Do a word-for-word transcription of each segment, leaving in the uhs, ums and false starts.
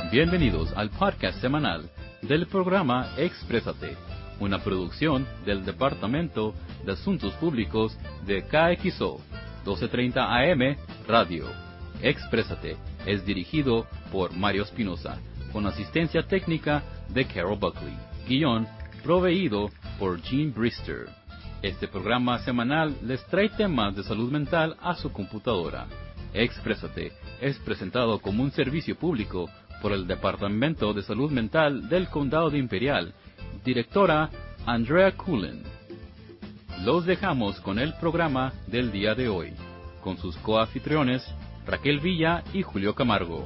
Bienvenidos al podcast semanal del programa Exprésate, una producción del Departamento de Asuntos Públicos de K X O doce treinta A M Radio. Exprésate es dirigido por Mario Espinosa, con asistencia técnica de Carol Buckley. Guión proveído por Gene Brister. Este programa semanal les trae temas de salud mental a su computadora. Exprésate es presentado como un servicio público por el Departamento de Salud Mental del Condado de Imperial. Directora Andrea Cullen. Los dejamos con el programa del día de hoy, con sus coanfitriones Raquel Villa y Julio Camargo.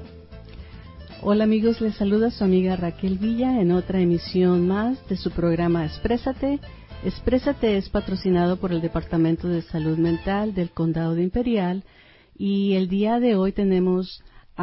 Hola amigos, les saluda su amiga Raquel Villa en otra emisión más de su programa Exprésate. Exprésate es patrocinado por el Departamento de Salud Mental del Condado de Imperial y el día de hoy tenemos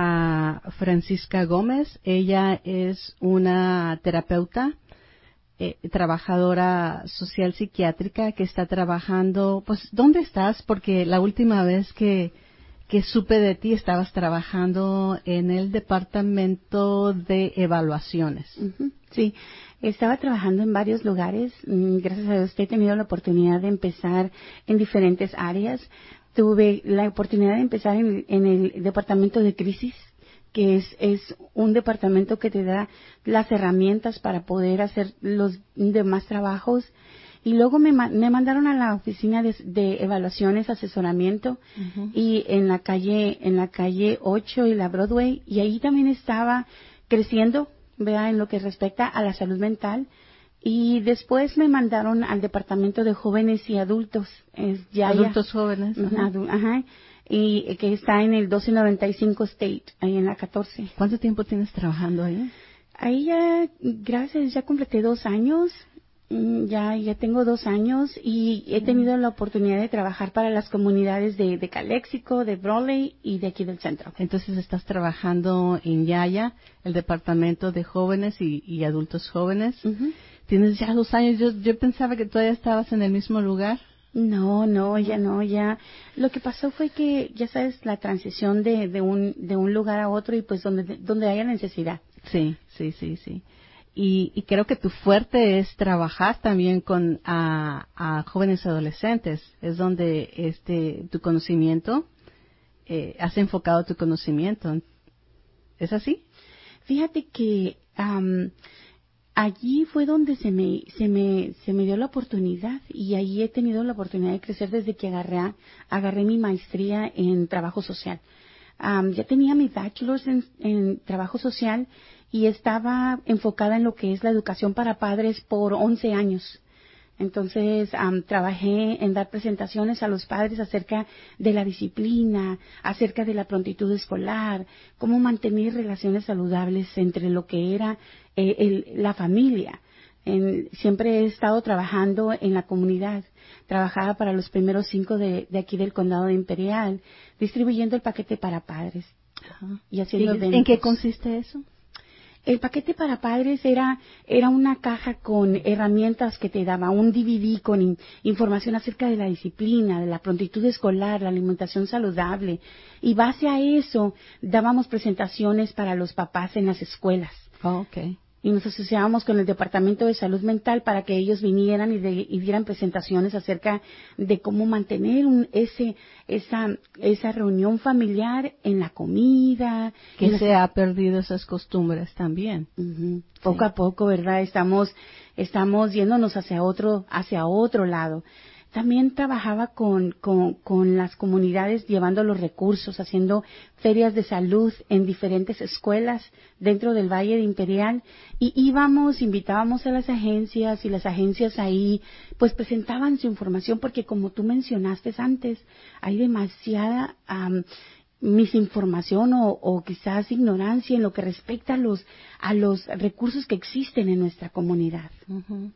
a Francisca Gómez. Ella es una terapeuta, eh, trabajadora social psiquiátrica que está trabajando. Pues, ¿dónde estás? Porque la última vez que, que supe de ti estabas trabajando en el Departamento de Evaluaciones. Uh-huh. Sí, estaba trabajando en varios lugares. Gracias a Dios he tenido la oportunidad de empezar en diferentes áreas. Tuve la oportunidad de empezar en, en el departamento de crisis, que es, es un departamento que te da las herramientas para poder hacer los demás trabajos. Y luego me, me mandaron a la oficina de, de evaluaciones, asesoramiento, uh-huh. y en la calle, en la calle ocho y la Broadway, y ahí también estaba creciendo, vea, en lo que respecta a la salud mental. Y después me mandaron al departamento de jóvenes y adultos. Es ya Adultos ya, jóvenes. Ajá. Adu, ajá. Y que está en el doce noventa y cinco State, ahí en la catorce. ¿Cuánto tiempo tienes trabajando ahí? Ahí ya, gracias, ya completé dos años. Ya, ya tengo dos años y he tenido la oportunidad de trabajar para las comunidades de, de Calexico, de Brawley y de aquí del centro. Entonces estás trabajando en Yaya, el departamento de jóvenes y, y adultos jóvenes. Uh-huh. Tienes ya dos años. Yo, yo pensaba que todavía estabas en el mismo lugar. No, no, ya no, ya. Lo que pasó fue que, ya sabes, la transición de, de un, de un lugar a otro y pues donde, donde haya necesidad. Sí, sí, sí, sí. Y, y creo que tu fuerte es trabajar también con a, a jóvenes adolescentes. Es donde este tu conocimiento, eh, has enfocado tu conocimiento. ¿Es así? Fíjate que um, allí fue donde se me, se me, se me dio la oportunidad y allí he tenido la oportunidad de crecer desde que agarré, agarré mi maestría en trabajo social. Um, ya tenía mi bachelor's en, en trabajo social y estaba enfocada en lo que es la educación para padres por once años. Entonces, um, trabajé en dar presentaciones a los padres acerca de la disciplina, acerca de la prontitud escolar, cómo mantener relaciones saludables entre lo que era eh, el, la familia. En, siempre he estado trabajando en la comunidad. Trabajaba para los primeros cinco de, de aquí del Condado de Imperial, distribuyendo el paquete para padres. Ajá. Y haciendo ¿Y ¿En qué consiste eso? El paquete para padres era era una caja con herramientas que te daba, un D V D con in, información acerca de la disciplina, de la prontitud escolar, la alimentación saludable. Y base a eso, dábamos presentaciones para los papás en las escuelas. Oh, okay. Y nos asociábamos con el Departamento de Salud Mental para que ellos vinieran y, de, y dieran presentaciones acerca de cómo mantener un, ese esa esa reunión familiar en la comida. Que la... se ha perdido esas costumbres también. Uh-huh. Poco sí. a poco, ¿verdad? Estamos estamos yéndonos hacia otro hacia otro lado. También trabajaba con, con, con las comunidades llevando los recursos, haciendo ferias de salud en diferentes escuelas dentro del Valle de Imperial y íbamos, invitábamos a las agencias y las agencias ahí pues presentaban su información porque como tú mencionaste antes, hay demasiada um, misinformación o, o quizás ignorancia en lo que respecta a los, a los recursos que existen en nuestra comunidad. Uh-huh.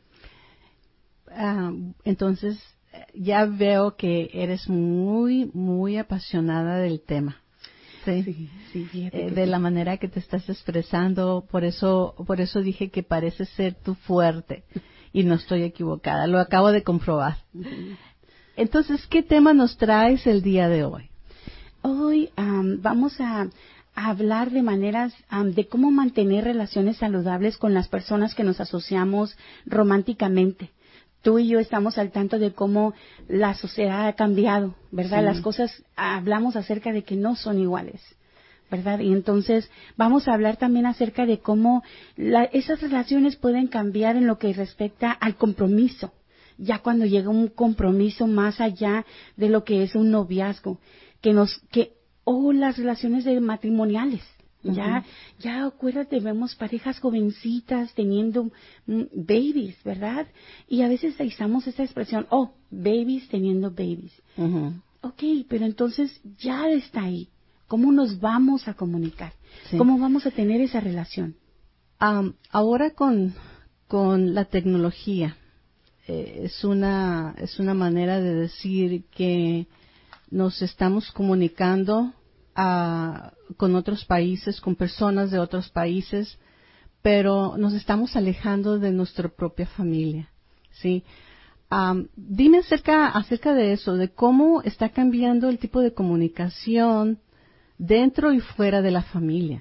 Uh, entonces, ya veo que eres muy, muy apasionada del tema. Sí, sí, sí eh, de sí. La manera que te estás expresando, por eso, por eso dije que parece ser tu fuerte y no estoy equivocada, lo acabo de comprobar. Uh-huh. Entonces, ¿qué tema nos traes el día de hoy? Hoy um, vamos a, a hablar de maneras um, de cómo mantener relaciones saludables con las personas que nos asociamos románticamente. Tú y yo estamos al tanto de cómo la sociedad ha cambiado, ¿verdad? Sí. Las cosas, hablamos acerca de que no son iguales, ¿verdad? Y entonces vamos a hablar también acerca de cómo la, esas relaciones pueden cambiar en lo que respecta al compromiso. Ya cuando llega un compromiso más allá de lo que es un noviazgo, que nos, que, o las relaciones de matrimoniales. Uh-huh. Ya, ya acuérdate, vemos parejas jovencitas teniendo mm, babies, ¿verdad? Y a veces usamos esa expresión, oh, babies teniendo babies. Uh-huh. Ok, pero entonces ya está ahí. ¿Cómo nos vamos a comunicar? Sí. ¿Cómo vamos a tener esa relación? Um, ahora con, con la tecnología, eh, es una, es una manera de decir que nos estamos comunicando a, con otros países, con personas de otros países, pero nos estamos alejando de nuestra propia familia, ¿sí? Um, dime acerca, acerca de eso, de cómo está cambiando el tipo de comunicación dentro y fuera de la familia.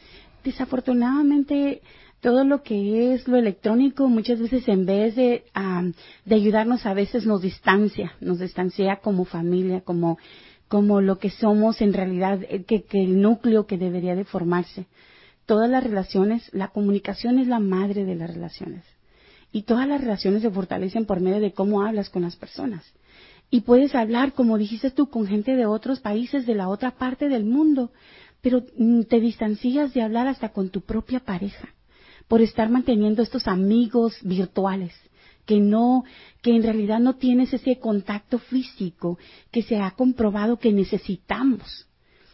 Desafortunadamente, todo lo que es lo electrónico, muchas veces en vez de, um, de ayudarnos, a veces nos distancia, nos distancia como familia, como, como lo que somos en realidad, que, que el núcleo que debería de formarse. Todas las relaciones, la comunicación es la madre de las relaciones. Y todas las relaciones se fortalecen por medio de cómo hablas con las personas. Y puedes hablar, como dijiste tú, con gente de otros países, de la otra parte del mundo, pero te distancias de hablar hasta con tu propia pareja, por estar manteniendo estos amigos virtuales, que no, que en realidad no tienes ese contacto físico que se ha comprobado que necesitamos.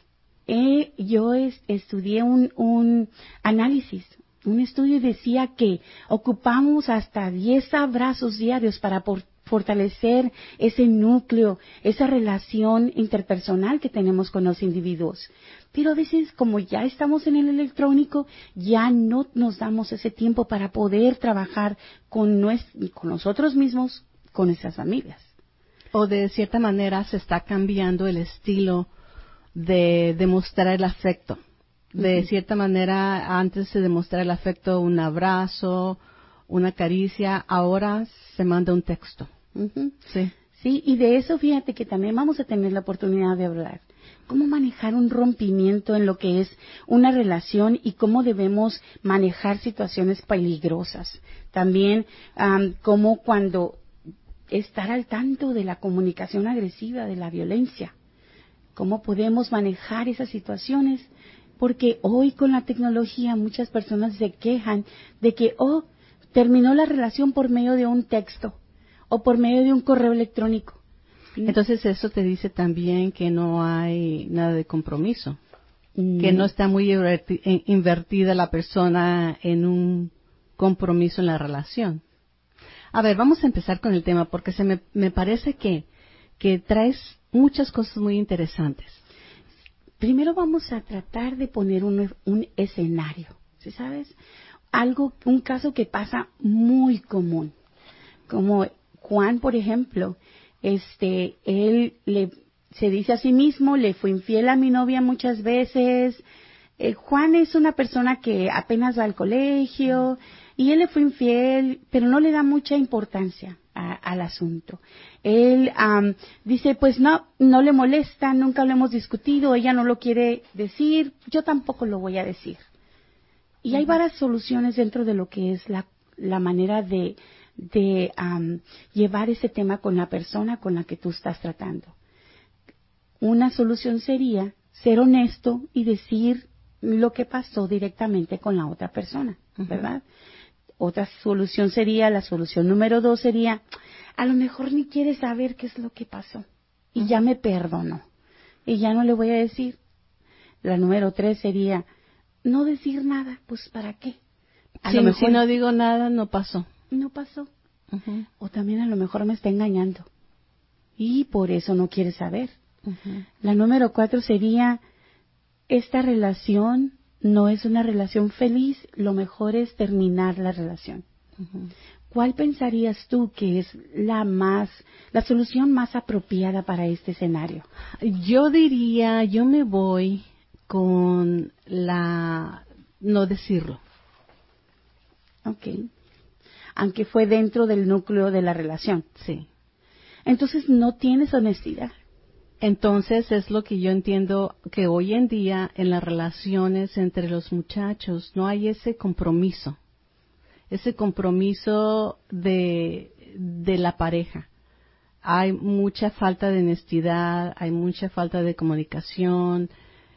Eh, yo es, estudié un, un análisis, un estudio decía que ocupamos hasta diez abrazos diarios para por, fortalecer ese núcleo, esa relación interpersonal que tenemos con los individuos. Pero a veces, como ya estamos en el electrónico, ya no nos damos ese tiempo para poder trabajar con, nues- con nosotros mismos, con nuestras familias. O de cierta manera se está cambiando el estilo de demostrar el afecto. De uh-huh. cierta manera, antes se demostraba el afecto un abrazo, una caricia, ahora se manda un texto. Uh-huh. Sí. Sí, y de eso fíjate que también vamos a tener la oportunidad de hablar. Cómo manejar un rompimiento en lo que es una relación y cómo debemos manejar situaciones peligrosas. También um, cómo cuando estar al tanto de la comunicación agresiva, de la violencia. Cómo podemos manejar esas situaciones. Porque hoy con la tecnología muchas personas se quejan de que, oh, terminó la relación por medio de un texto o por medio de un correo electrónico. Entonces eso te dice también que no hay nada de compromiso, mm. que no está muy invertida la persona en un compromiso en la relación. A ver, vamos a empezar con el tema porque se me, me parece que, que traes muchas cosas muy interesantes. Primero vamos a tratar de poner un, un escenario, ¿sí sabes? Algo, un caso que pasa muy común, como Juan, por ejemplo. Este, él le, se dice a sí mismo, le fue infiel a mi novia muchas veces. Eh, Juan es una persona que apenas va al colegio y él le fue infiel, pero no le da mucha importancia a, al asunto. Él um, dice, pues no, no le molesta, nunca lo hemos discutido, ella no lo quiere decir, yo tampoco lo voy a decir. Y hay varias soluciones dentro de lo que es la, la manera de de um, llevar ese tema con la persona con la que tú estás tratando. Una solución sería ser honesto y decir lo que pasó directamente con la otra persona, ¿verdad? Uh-huh. Otra solución sería, la solución número dos sería, a lo mejor ni quiere saber qué es lo que pasó y uh-huh. ya me perdonó y ya no le voy a decir. La número tres sería, no decir nada, pues ¿para qué? A sí, lo mejor si no digo nada, no pasó. No pasó. Uh-huh. O también a lo mejor me está engañando y por eso no quiere saber. Uh-huh. La número cuatro sería, esta relación no es una relación feliz, lo mejor es terminar la relación. Uh-huh. ¿Cuál pensarías tú que es la más, la solución más apropiada para este escenario? Yo diría, yo me voy con la no decirlo. Okay. Aunque fue dentro del núcleo de la relación. Sí. Entonces no tienes honestidad. Entonces es lo que yo entiendo, que hoy en día en las relaciones entre los muchachos no hay ese compromiso, ese compromiso de, de la pareja. Hay mucha falta de honestidad, hay mucha falta de comunicación,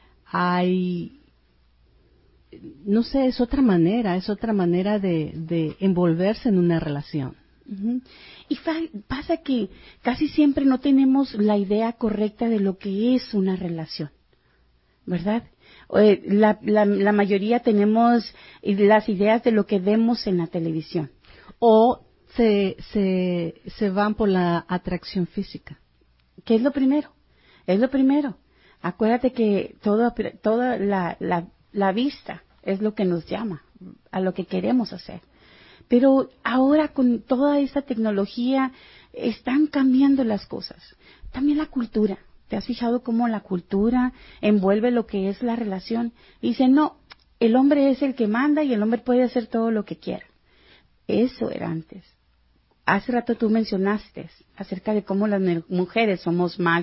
hay, no sé, es otra manera, es otra manera de, de envolverse en una relación. Uh-huh. Y fa- pasa que casi siempre no tenemos la idea correcta de lo que es una relación, ¿verdad? Eh, la, la, la mayoría tenemos las ideas de lo que vemos en la televisión. O se, se, se van por la atracción física. ¿Qué es lo primero? Es lo primero. Acuérdate que todo, toda la, la, la vista es lo que nos llama a lo que queremos hacer. Pero ahora con toda esta tecnología están cambiando las cosas. También la cultura. ¿Te has fijado cómo la cultura envuelve lo que es la relación? Dice, no, el hombre es el que manda y el hombre puede hacer todo lo que quiera. Eso era antes. Hace rato tú mencionaste acerca de cómo las mujeres somos más.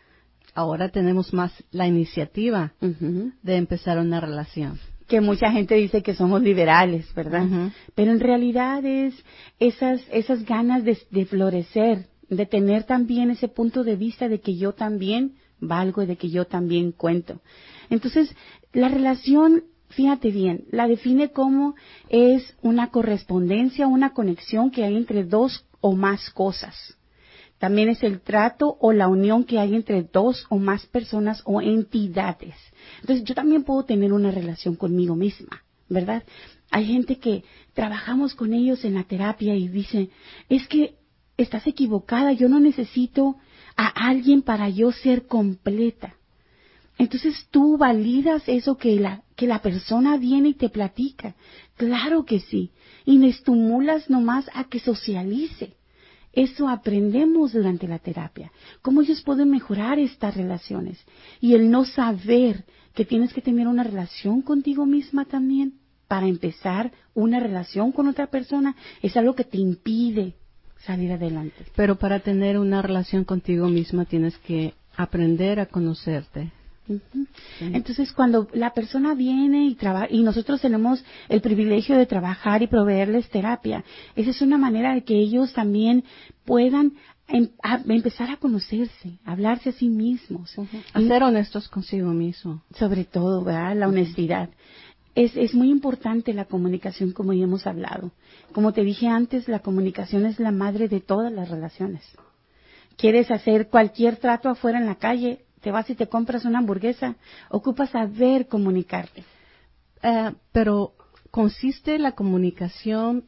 Ahora tenemos más la iniciativa uh-huh. de empezar una relación. Que mucha gente dice que somos liberales, ¿verdad? Uh-huh. Pero en realidad es esas, esas ganas de, de florecer, de tener también ese punto de vista de que yo también valgo y de que yo también cuento. Entonces, la relación, fíjate bien, la define como es una correspondencia, una conexión que hay entre dos o más cosas. También es el trato o la unión que hay entre dos o más personas o entidades. Entonces, yo también puedo tener una relación conmigo misma, ¿verdad? Hay gente que trabajamos con ellos en la terapia y dice, es que estás equivocada, yo no necesito a alguien para yo ser completa. Entonces, tú validas eso que la, que la persona viene y te platica. Claro que sí. Y me estimulas nomás a que socialice. Eso aprendemos durante la terapia, cómo ellos pueden mejorar estas relaciones. Y el no saber que tienes que tener una relación contigo misma también para empezar una relación con otra persona es algo que te impide salir adelante. Pero para tener una relación contigo misma tienes que aprender a conocerte. Uh-huh. Sí. Entonces, cuando la persona viene y trabaja, y nosotros tenemos el privilegio de trabajar y proveerles terapia, esa es una manera de que ellos también puedan em, a, empezar a conocerse, a hablarse a sí mismos. Uh-huh. A ser honestos consigo mismo. Sobre todo, ¿verdad? La honestidad. Es, es muy importante la comunicación, como ya hemos hablado. Como te dije antes, la comunicación es la madre de todas las relaciones. ¿Quieres hacer cualquier trato afuera en la calle? Te vas y te compras una hamburguesa, ocupas saber comunicarte. Uh, pero consiste la comunicación,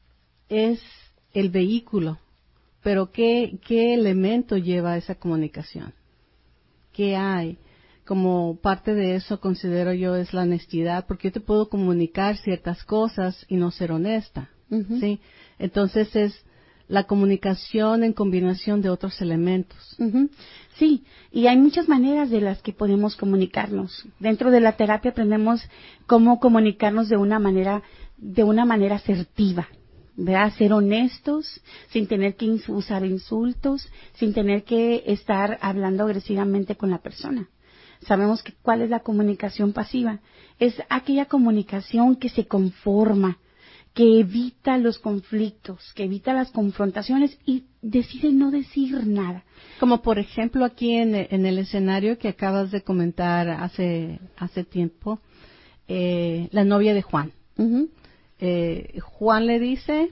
es el vehículo, pero ¿qué, qué elemento lleva esa comunicación? ¿Qué hay? Como parte de eso considero yo es la honestidad, porque yo te puedo comunicar ciertas cosas y no ser honesta, uh-huh. ¿sí? Entonces es la comunicación en combinación de otros elementos. Uh-huh. Sí, y hay muchas maneras de las que podemos comunicarnos. Dentro de la terapia aprendemos cómo comunicarnos de una manera, de una manera asertiva, ¿verdad? Ser honestos, sin tener que usar insultos, sin tener que estar hablando agresivamente con la persona. Sabemos que cuál es la comunicación pasiva. Es aquella comunicación que se conforma, que evita los conflictos, que evita las confrontaciones y decide no decir nada. Como por ejemplo aquí en, en el escenario que acabas de comentar hace hace tiempo, eh, la novia de Juan. Uh-huh. Eh, Juan le dice,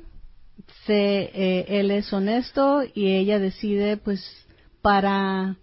se, eh, él es honesto y ella decide, pues, para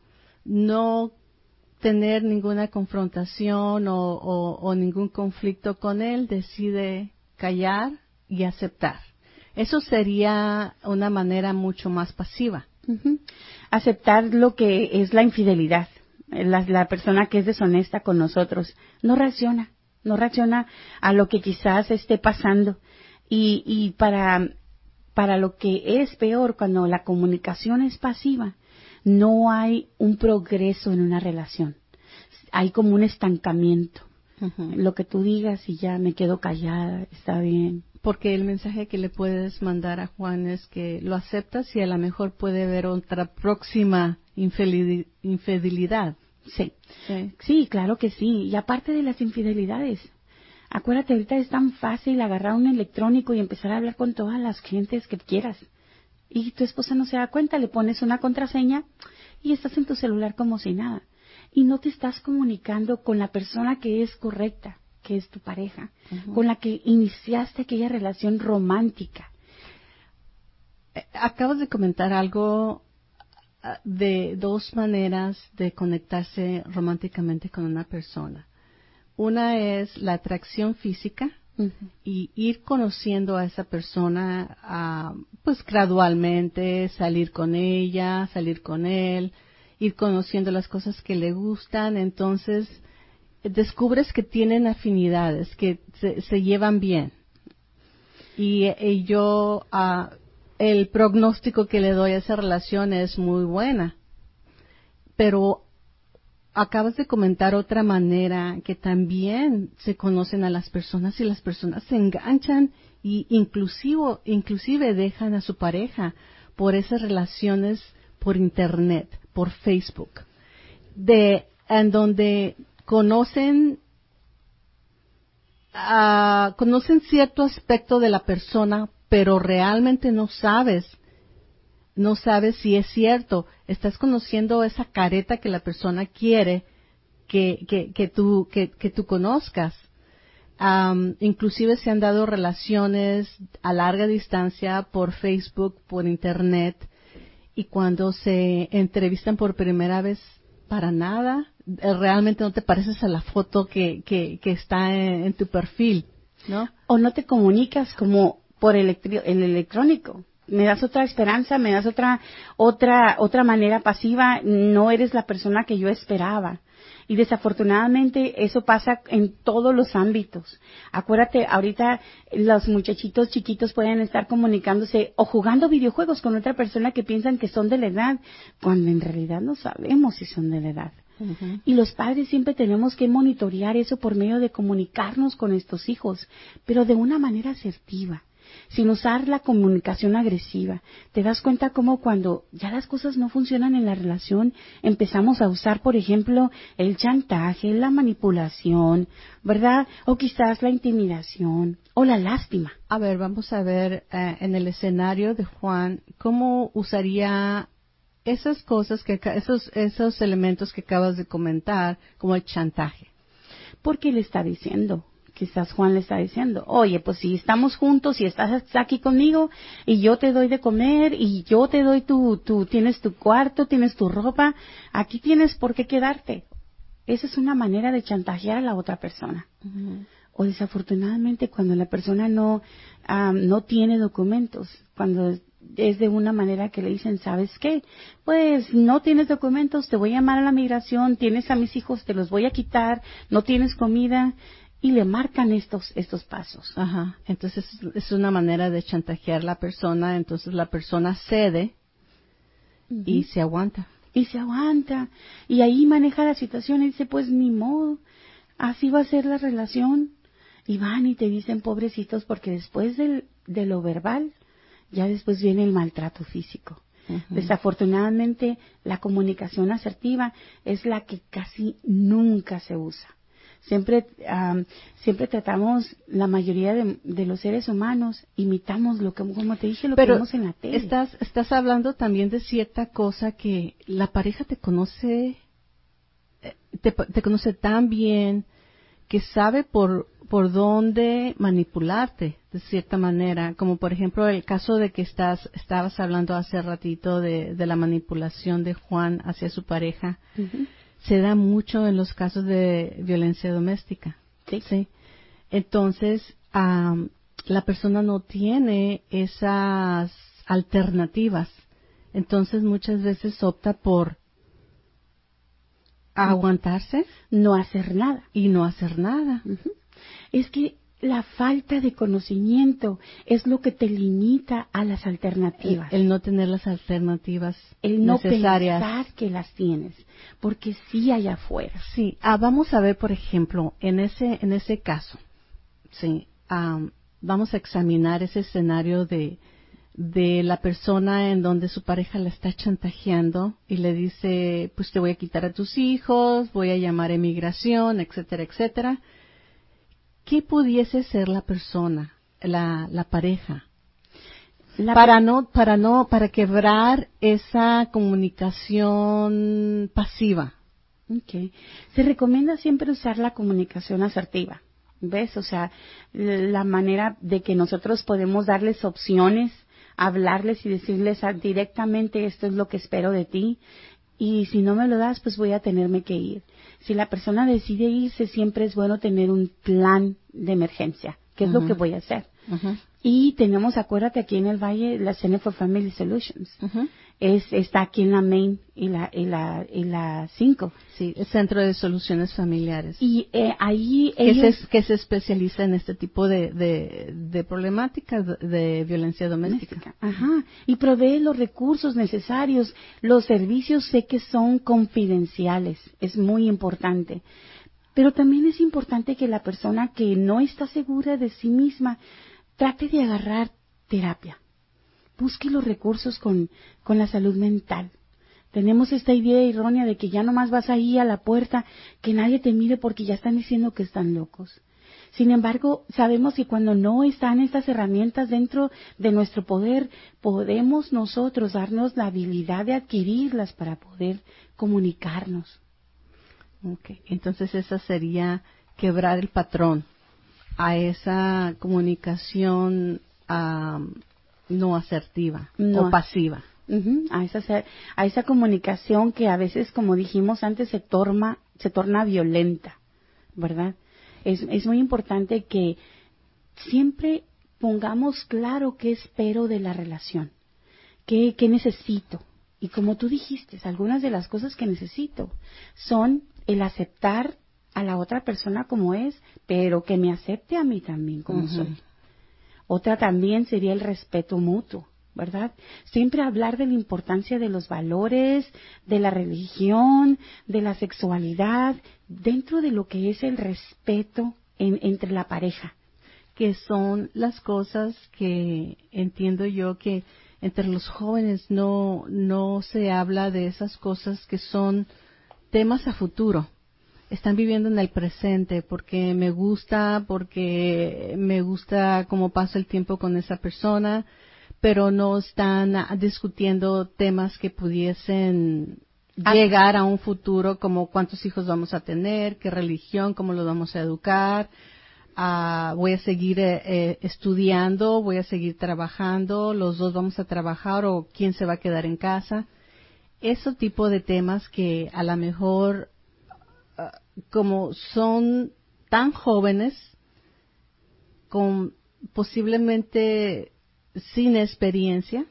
no tener ninguna confrontación o, o, o ningún conflicto con él, decide callar y aceptar. Eso sería una manera mucho más pasiva. Uh-huh. Aceptar lo que es la infidelidad. La, la persona que es deshonesta con nosotros no reacciona, no reacciona a lo que quizás esté pasando. Y, y para, para lo que es peor, cuando la comunicación es pasiva, no hay un progreso en una relación. hay como un estancamiento. Uh-huh. Lo que tú digas y ya me quedo callada, está bien. Porque el mensaje que le puedes mandar a Juan es que lo aceptas y a lo mejor puede haber otra próxima infeli- infidelidad. Sí. sí, sí, claro que sí. Y aparte de las infidelidades, acuérdate, ahorita es tan fácil agarrar un electrónico y empezar a hablar con todas las gentes que quieras. Y tu esposa no se da cuenta, le pones una contraseña y estás en tu celular como si nada. Y no te estás comunicando con la persona que es correcta, que es tu pareja, uh-huh. con la que iniciaste aquella relación romántica. Acabas de comentar algo de dos maneras de conectarse románticamente con una persona. Una es la atracción física uh-huh. y ir conociendo a esa persona uh, pues gradualmente, salir con ella, salir con él, ir conociendo las cosas que le gustan, entonces descubres que tienen afinidades, que se, se llevan bien. Y, y yo, uh, el pronóstico que le doy a esa relación es muy buena. Pero acabas de comentar otra manera que también se conocen a las personas y las personas se enganchan y inclusive, inclusive dejan a su pareja por esas relaciones por internet, por Facebook, de en donde conocen uh, conocen cierto aspecto de la persona, pero realmente no sabes, no sabes si es cierto. Estás conociendo esa careta que la persona quiere que que, que tú que, que tú conozcas. Um, inclusive se han dado relaciones a larga distancia por Facebook, por internet, y cuando se entrevistan por primera vez, para nada, realmente no te pareces a la foto que, que, que está en, en tu perfil, ¿no? O no te comunicas como por electri- el electrónico. Me das otra esperanza, me das otra, otra, otra manera pasiva, no eres la persona que yo esperaba. Y desafortunadamente eso pasa en todos los ámbitos. Acuérdate, ahorita los muchachitos chiquitos pueden estar comunicándose o jugando videojuegos con otra persona que piensan que son de la edad, cuando en realidad no sabemos si son de la edad. Uh-huh. Y los padres siempre tenemos que monitorear eso por medio de comunicarnos con nuestros hijos, pero de una manera asertiva, sin usar la comunicación agresiva. Te das cuenta cómo cuando ya las cosas no funcionan en la relación, empezamos a usar, por ejemplo, el chantaje, la manipulación, ¿verdad? O quizás la intimidación o la lástima. A ver, vamos a ver eh, en el escenario de Juan, ¿cómo usaría esas cosas, que esos, esos elementos que acabas de comentar, como el chantaje? Porque le está diciendo... Quizás Juan le está diciendo, oye, pues si estamos juntos y estás aquí conmigo y yo te doy de comer y yo te doy tu, tu, tienes tu cuarto, tienes tu ropa, aquí tienes por qué quedarte. Esa es una manera de chantajear a la otra persona. Uh-huh. O desafortunadamente cuando la persona no, um, no tiene documentos, cuando es de una manera que le dicen, ¿sabes qué? Pues no tienes documentos, te voy a llamar a la migración, tienes a mis hijos, te los voy a quitar, no tienes comida. Y le marcan estos estos pasos. Ajá. Entonces es una manera de chantajear a la persona. Entonces la persona cede uh-huh. y se aguanta. Y se aguanta. Y ahí maneja la situación y dice, pues ni modo, así va a ser la relación. Y van y te dicen, pobrecitos, porque después del, de lo verbal, ya después viene el maltrato físico. Uh-huh. Desafortunadamente, la comunicación asertiva es la que casi nunca se usa. Siempre, um, siempre tratamos, la mayoría de, de los seres humanos, imitamos lo que, como te dije, lo Pero que vemos en la tele. Estás, estás hablando también de cierta cosa que la pareja te conoce, te, te conoce tan bien, que sabe por, por dónde manipularte, de cierta manera. Como por ejemplo el caso de que estás, estabas hablando hace ratito de, de la manipulación de Juan hacia su pareja. Uh-huh. Se da mucho en los casos de violencia doméstica. Sí. ¿sí? Entonces, um, la persona no tiene esas alternativas. Entonces, muchas veces opta por aguantarse. No hacer nada. Y no hacer nada. Uh-huh. Es que la falta de conocimiento es lo que te limita a las alternativas. El, el no tener las alternativas el no necesarias. Pensar que las tienes, porque sí hay afuera. Sí, ah, vamos a ver, por ejemplo, en ese en ese caso, sí, um, vamos a examinar ese escenario de de la persona en donde su pareja la está chantajeando y le dice, pues te voy a quitar a tus hijos, voy a llamar a inmigración, etcétera, etcétera. ¿Qué pudiese ser la persona, la, la pareja? La para pe- no, para no, para quebrar esa comunicación pasiva. Okay. Se recomienda siempre usar la comunicación asertiva. ¿Ves? O sea, la manera de que nosotros podemos darles opciones, hablarles y decirles directamente esto es lo que espero de ti. Y si no me lo das, pues voy a tenerme que ir. Si la persona decide irse, siempre es bueno tener un plan de emergencia. ¿Qué es uh-huh. lo que voy a hacer? Uh-huh. Y tenemos, acuérdate, aquí en el Valle, la Center for Family Solutions. Uh-huh. Es, está aquí en la Main y la, y la, y la cinco. Sí, el Centro de Soluciones Familiares. Y eh, ahí que ellos... Se, que se especializa en este tipo de, de, de problemáticas de, de violencia doméstica. doméstica. Ajá. Y provee los recursos necesarios. Los servicios sé que son confidenciales. Es muy importante. Pero también es importante que la persona que no está segura de sí misma trate de agarrar terapia. Busque los recursos con, con la salud mental. Tenemos esta idea errónea de que ya nomás vas ahí a la puerta, que nadie te mire porque ya están diciendo que están locos. Sin embargo, sabemos que cuando no están estas herramientas dentro de nuestro poder, podemos nosotros darnos la habilidad de adquirirlas para poder comunicarnos. Okay. Entonces esa sería quebrar el patrón a esa comunicación um, no asertiva no. o pasiva. Uh-huh. A esa a esa comunicación que a veces, como dijimos antes, se torna se torna violenta, ¿verdad? Es es muy importante que siempre pongamos claro qué espero de la relación, qué qué necesito. Y como tú dijiste, algunas de las cosas que necesito son el aceptar a la otra persona como es, pero que me acepte a mí también como uh-huh. soy. Otra también sería el respeto mutuo, ¿verdad? Siempre hablar de la importancia de los valores, de la religión, de la sexualidad, dentro de lo que es el respeto en, entre la pareja. Que son las cosas que entiendo yo que entre los jóvenes no, no se habla de esas cosas que son temas a futuro. Están viviendo en el presente porque me gusta, porque me gusta cómo pasa el tiempo con esa persona, pero no están discutiendo temas que pudiesen llegar a un futuro, como cuántos hijos vamos a tener, qué religión, cómo los vamos a educar, uh, voy a seguir eh, eh, estudiando, voy a seguir trabajando, los dos vamos a trabajar o quién se va a quedar en casa. Ese tipo de temas que a lo mejor, uh, como son tan jóvenes, con posiblemente sin experiencia,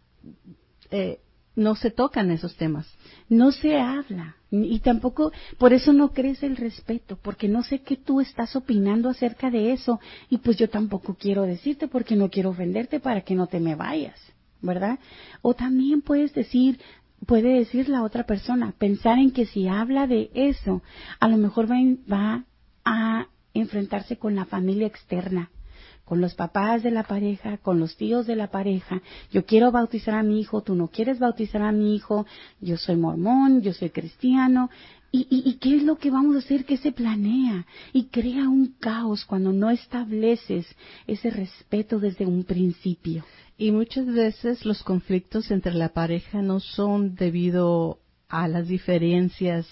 eh, no se tocan esos temas. No se habla. Y tampoco, por eso no crece el respeto, porque no sé qué tú estás opinando acerca de eso, y pues yo tampoco quiero decirte porque no quiero ofenderte para que no te me vayas, ¿verdad? O también puedes decir, puede decir la otra persona, pensar en que si habla de eso, a lo mejor va, va a enfrentarse con la familia externa, con los papás de la pareja, con los tíos de la pareja. Yo quiero bautizar a mi hijo, tú no quieres bautizar a mi hijo, yo soy mormón, yo soy cristiano. ¿Y, y, y qué es lo que vamos a hacer? Que se planea y crea un caos cuando no estableces ese respeto desde un principio. Y muchas veces los conflictos entre la pareja no son debido a las diferencias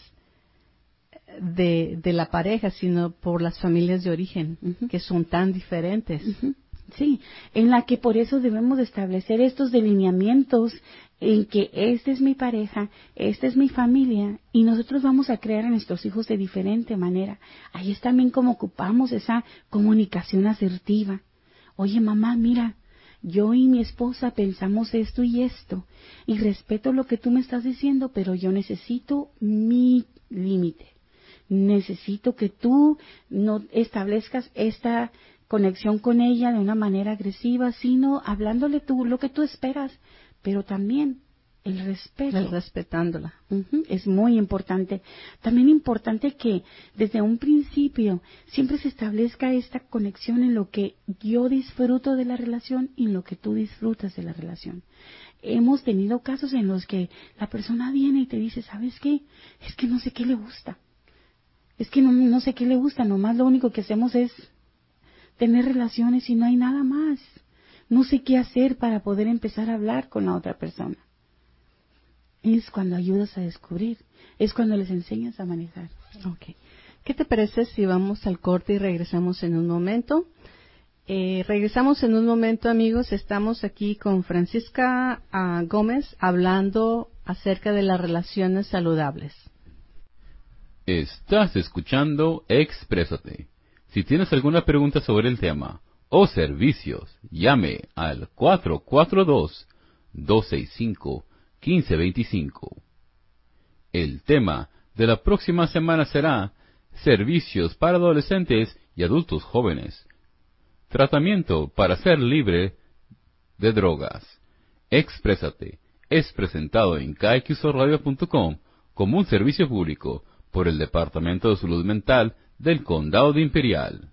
de, de la pareja, sino por las familias de origen, uh-huh. que son tan diferentes. Uh-huh. Sí, en la que por eso debemos establecer estos delineamientos en que esta es mi pareja, esta es mi familia, y nosotros vamos a crear a nuestros hijos de diferente manera. Ahí es también como ocupamos esa comunicación asertiva. Oye, mamá, mira, yo y mi esposa pensamos esto y esto, y respeto lo que tú me estás diciendo, pero yo necesito mi límite. Necesito que tú no establezcas esta conexión con ella de una manera agresiva, sino hablándole tú lo que tú esperas, pero también el respeto. El respetándola. Uh-huh. Es muy importante. También importante que desde un principio siempre se establezca esta conexión en lo que yo disfruto de la relación y en lo que tú disfrutas de la relación. Hemos tenido casos en los que la persona viene y te dice, ¿sabes qué? Es que no sé qué le gusta. Es que no, no sé qué le gusta, nomás lo único que hacemos es tener relaciones y no hay nada más. No sé qué hacer para poder empezar a hablar con la otra persona. Es cuando ayudas a descubrir, es cuando les enseñas a manejar. Okay. ¿Qué te parece si vamos al corte y regresamos en un momento? Eh, regresamos en un momento, amigos. Estamos aquí con Francisca uh, Gómez hablando acerca de las relaciones saludables. Estás escuchando Exprésate. Si tienes alguna pregunta sobre el tema o servicios, llame al cuatro cuatro dos, dos seis cinco, uno cinco dos cinco. El tema de la próxima semana será Servicios para adolescentes y adultos jóvenes. Tratamiento para ser libre de drogas. Exprésate es presentado en K X O radio punto com como un servicio público por el Departamento de Salud Mental del Condado de Imperial.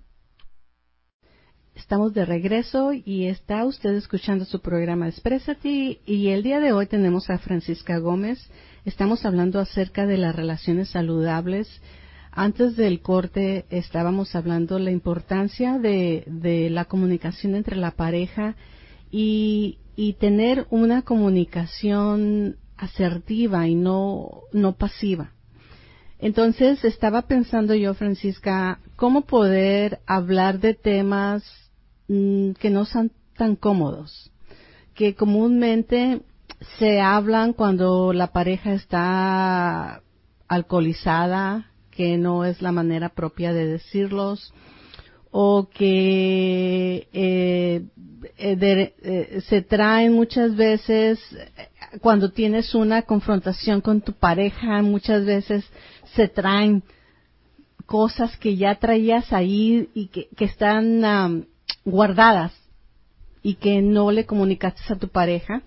Estamos de regreso y está usted escuchando su programa Exprésate, y el día de hoy tenemos a Francisca Gómez. Estamos hablando acerca de las relaciones saludables. Antes del corte estábamos hablando de la importancia de, de la comunicación entre la pareja y, y tener una comunicación asertiva y no, no pasiva. Entonces estaba pensando yo, Francisca, cómo poder hablar de temas mmm, que no son tan cómodos, que comúnmente se hablan cuando la pareja está alcoholizada, que no es la manera propia de decirlos, o que eh, de, eh, se traen muchas veces, cuando tienes una confrontación con tu pareja, muchas veces se traen cosas que ya traías ahí y que, que están um, guardadas y que no le comunicaste a tu pareja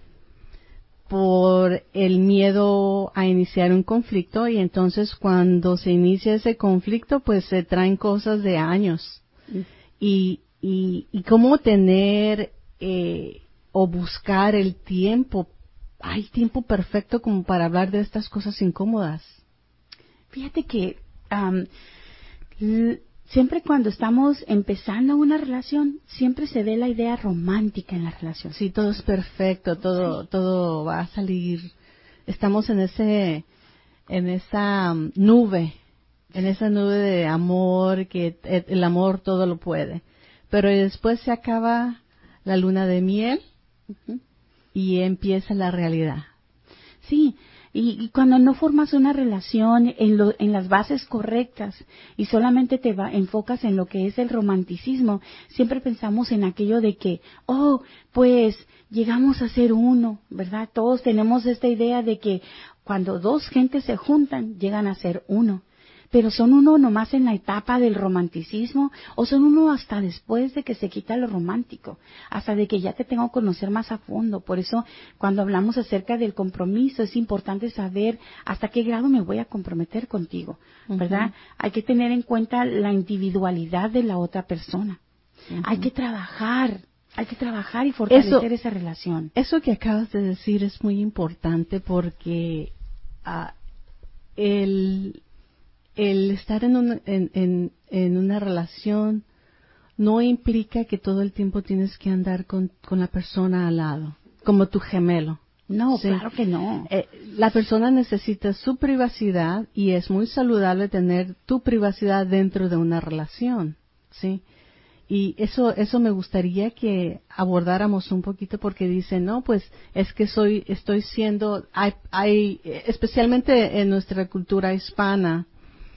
por el miedo a iniciar un conflicto, y entonces cuando se inicia ese conflicto pues se traen cosas de años. Y, y, y cómo tener eh, o buscar el tiempo, hay tiempo perfecto como para hablar de estas cosas incómodas. Fíjate que um, l- siempre cuando estamos empezando una relación, siempre se ve la idea romántica en la relación. Sí, todo es perfecto, todo, sí. todo va a salir. Estamos en ese, en esa um, nube. En esa nube de amor, que el amor todo lo puede. Pero después se acaba la luna de miel uh-huh. y empieza la realidad. Sí, y, y cuando no formas una relación en, lo, en las bases correctas y solamente te va, enfocas en lo que es el romanticismo, siempre pensamos en aquello de que, oh, pues llegamos a ser uno, ¿verdad? Todos tenemos esta idea de que cuando dos gentes se juntan, llegan a ser uno. Pero ¿son uno nomás en la etapa del romanticismo o son uno hasta después de que se quita lo romántico? Hasta de que ya te tengo que conocer más a fondo. Por eso, cuando hablamos acerca del compromiso, es importante saber hasta qué grado me voy a comprometer contigo, ¿verdad? Uh-huh. Hay que tener en cuenta la individualidad de la otra persona. Uh-huh. Hay que trabajar. Hay que trabajar y fortalecer eso, esa relación. Eso que acabas de decir es muy importante porque uh, el... el estar en una, en, en, en una relación no implica que todo el tiempo tienes que andar con, con la persona al lado, como tu gemelo. No, ¿sí? Claro que no. Eh, la persona necesita su privacidad y es muy saludable tener tu privacidad dentro de una relación, ¿sí? Y eso, eso me gustaría que abordáramos un poquito porque dicen, no, pues es que soy, estoy siendo, hay, hay, especialmente en nuestra cultura hispana,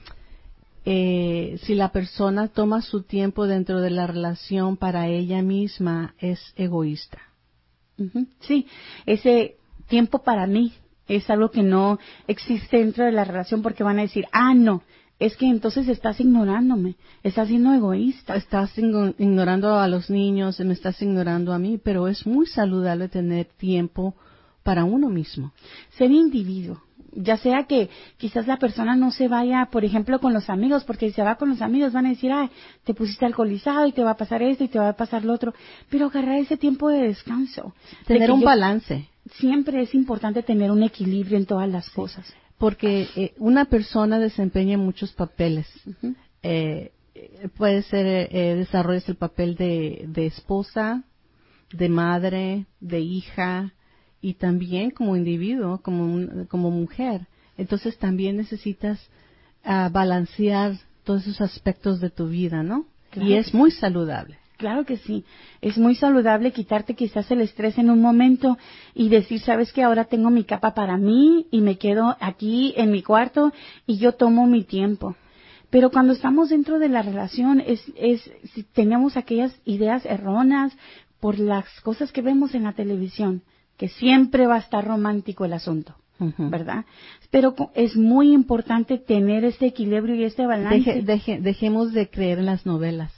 Eh, si la persona toma su tiempo dentro de la relación para ella misma, es egoísta. Uh-huh. Sí, ese tiempo para mí es algo que no existe dentro de la relación porque van a decir, ah, no, es que entonces estás ignorándome, estás siendo egoísta. Estás ignorando a los niños, me estás ignorando a mí, pero es muy saludable tener tiempo para uno mismo. Ser individuo. Ya sea que quizás la persona no se vaya, por ejemplo, con los amigos, porque si se va con los amigos van a decir, ay, te pusiste alcoholizado y te va a pasar esto y te va a pasar lo otro. Pero agarrar ese tiempo de descanso. Tener de un yo, balance. Siempre es importante tener un equilibrio en todas las sí. cosas. Porque eh, una persona desempeña muchos papeles. Uh-huh. eh, puede ser, eh, desarrollas el papel de, de esposa, de madre, de hija, y también como individuo, como un, como mujer. Entonces también necesitas uh, balancear todos esos aspectos de tu vida, ¿no? Claro, y es muy sí. saludable. Claro que sí. Es muy saludable quitarte quizás el estrés en un momento y decir, ¿sabes qué? Ahora tengo mi capa para mí y me quedo aquí en mi cuarto y yo tomo mi tiempo. Pero cuando estamos dentro de la relación, es, es, si tenemos aquellas ideas erróneas por las cosas que vemos en la televisión, que siempre va a estar romántico el asunto, uh-huh. ¿verdad? Pero es muy importante tener este equilibrio y este balance. Deje, deje, dejemos de creer en las novelas.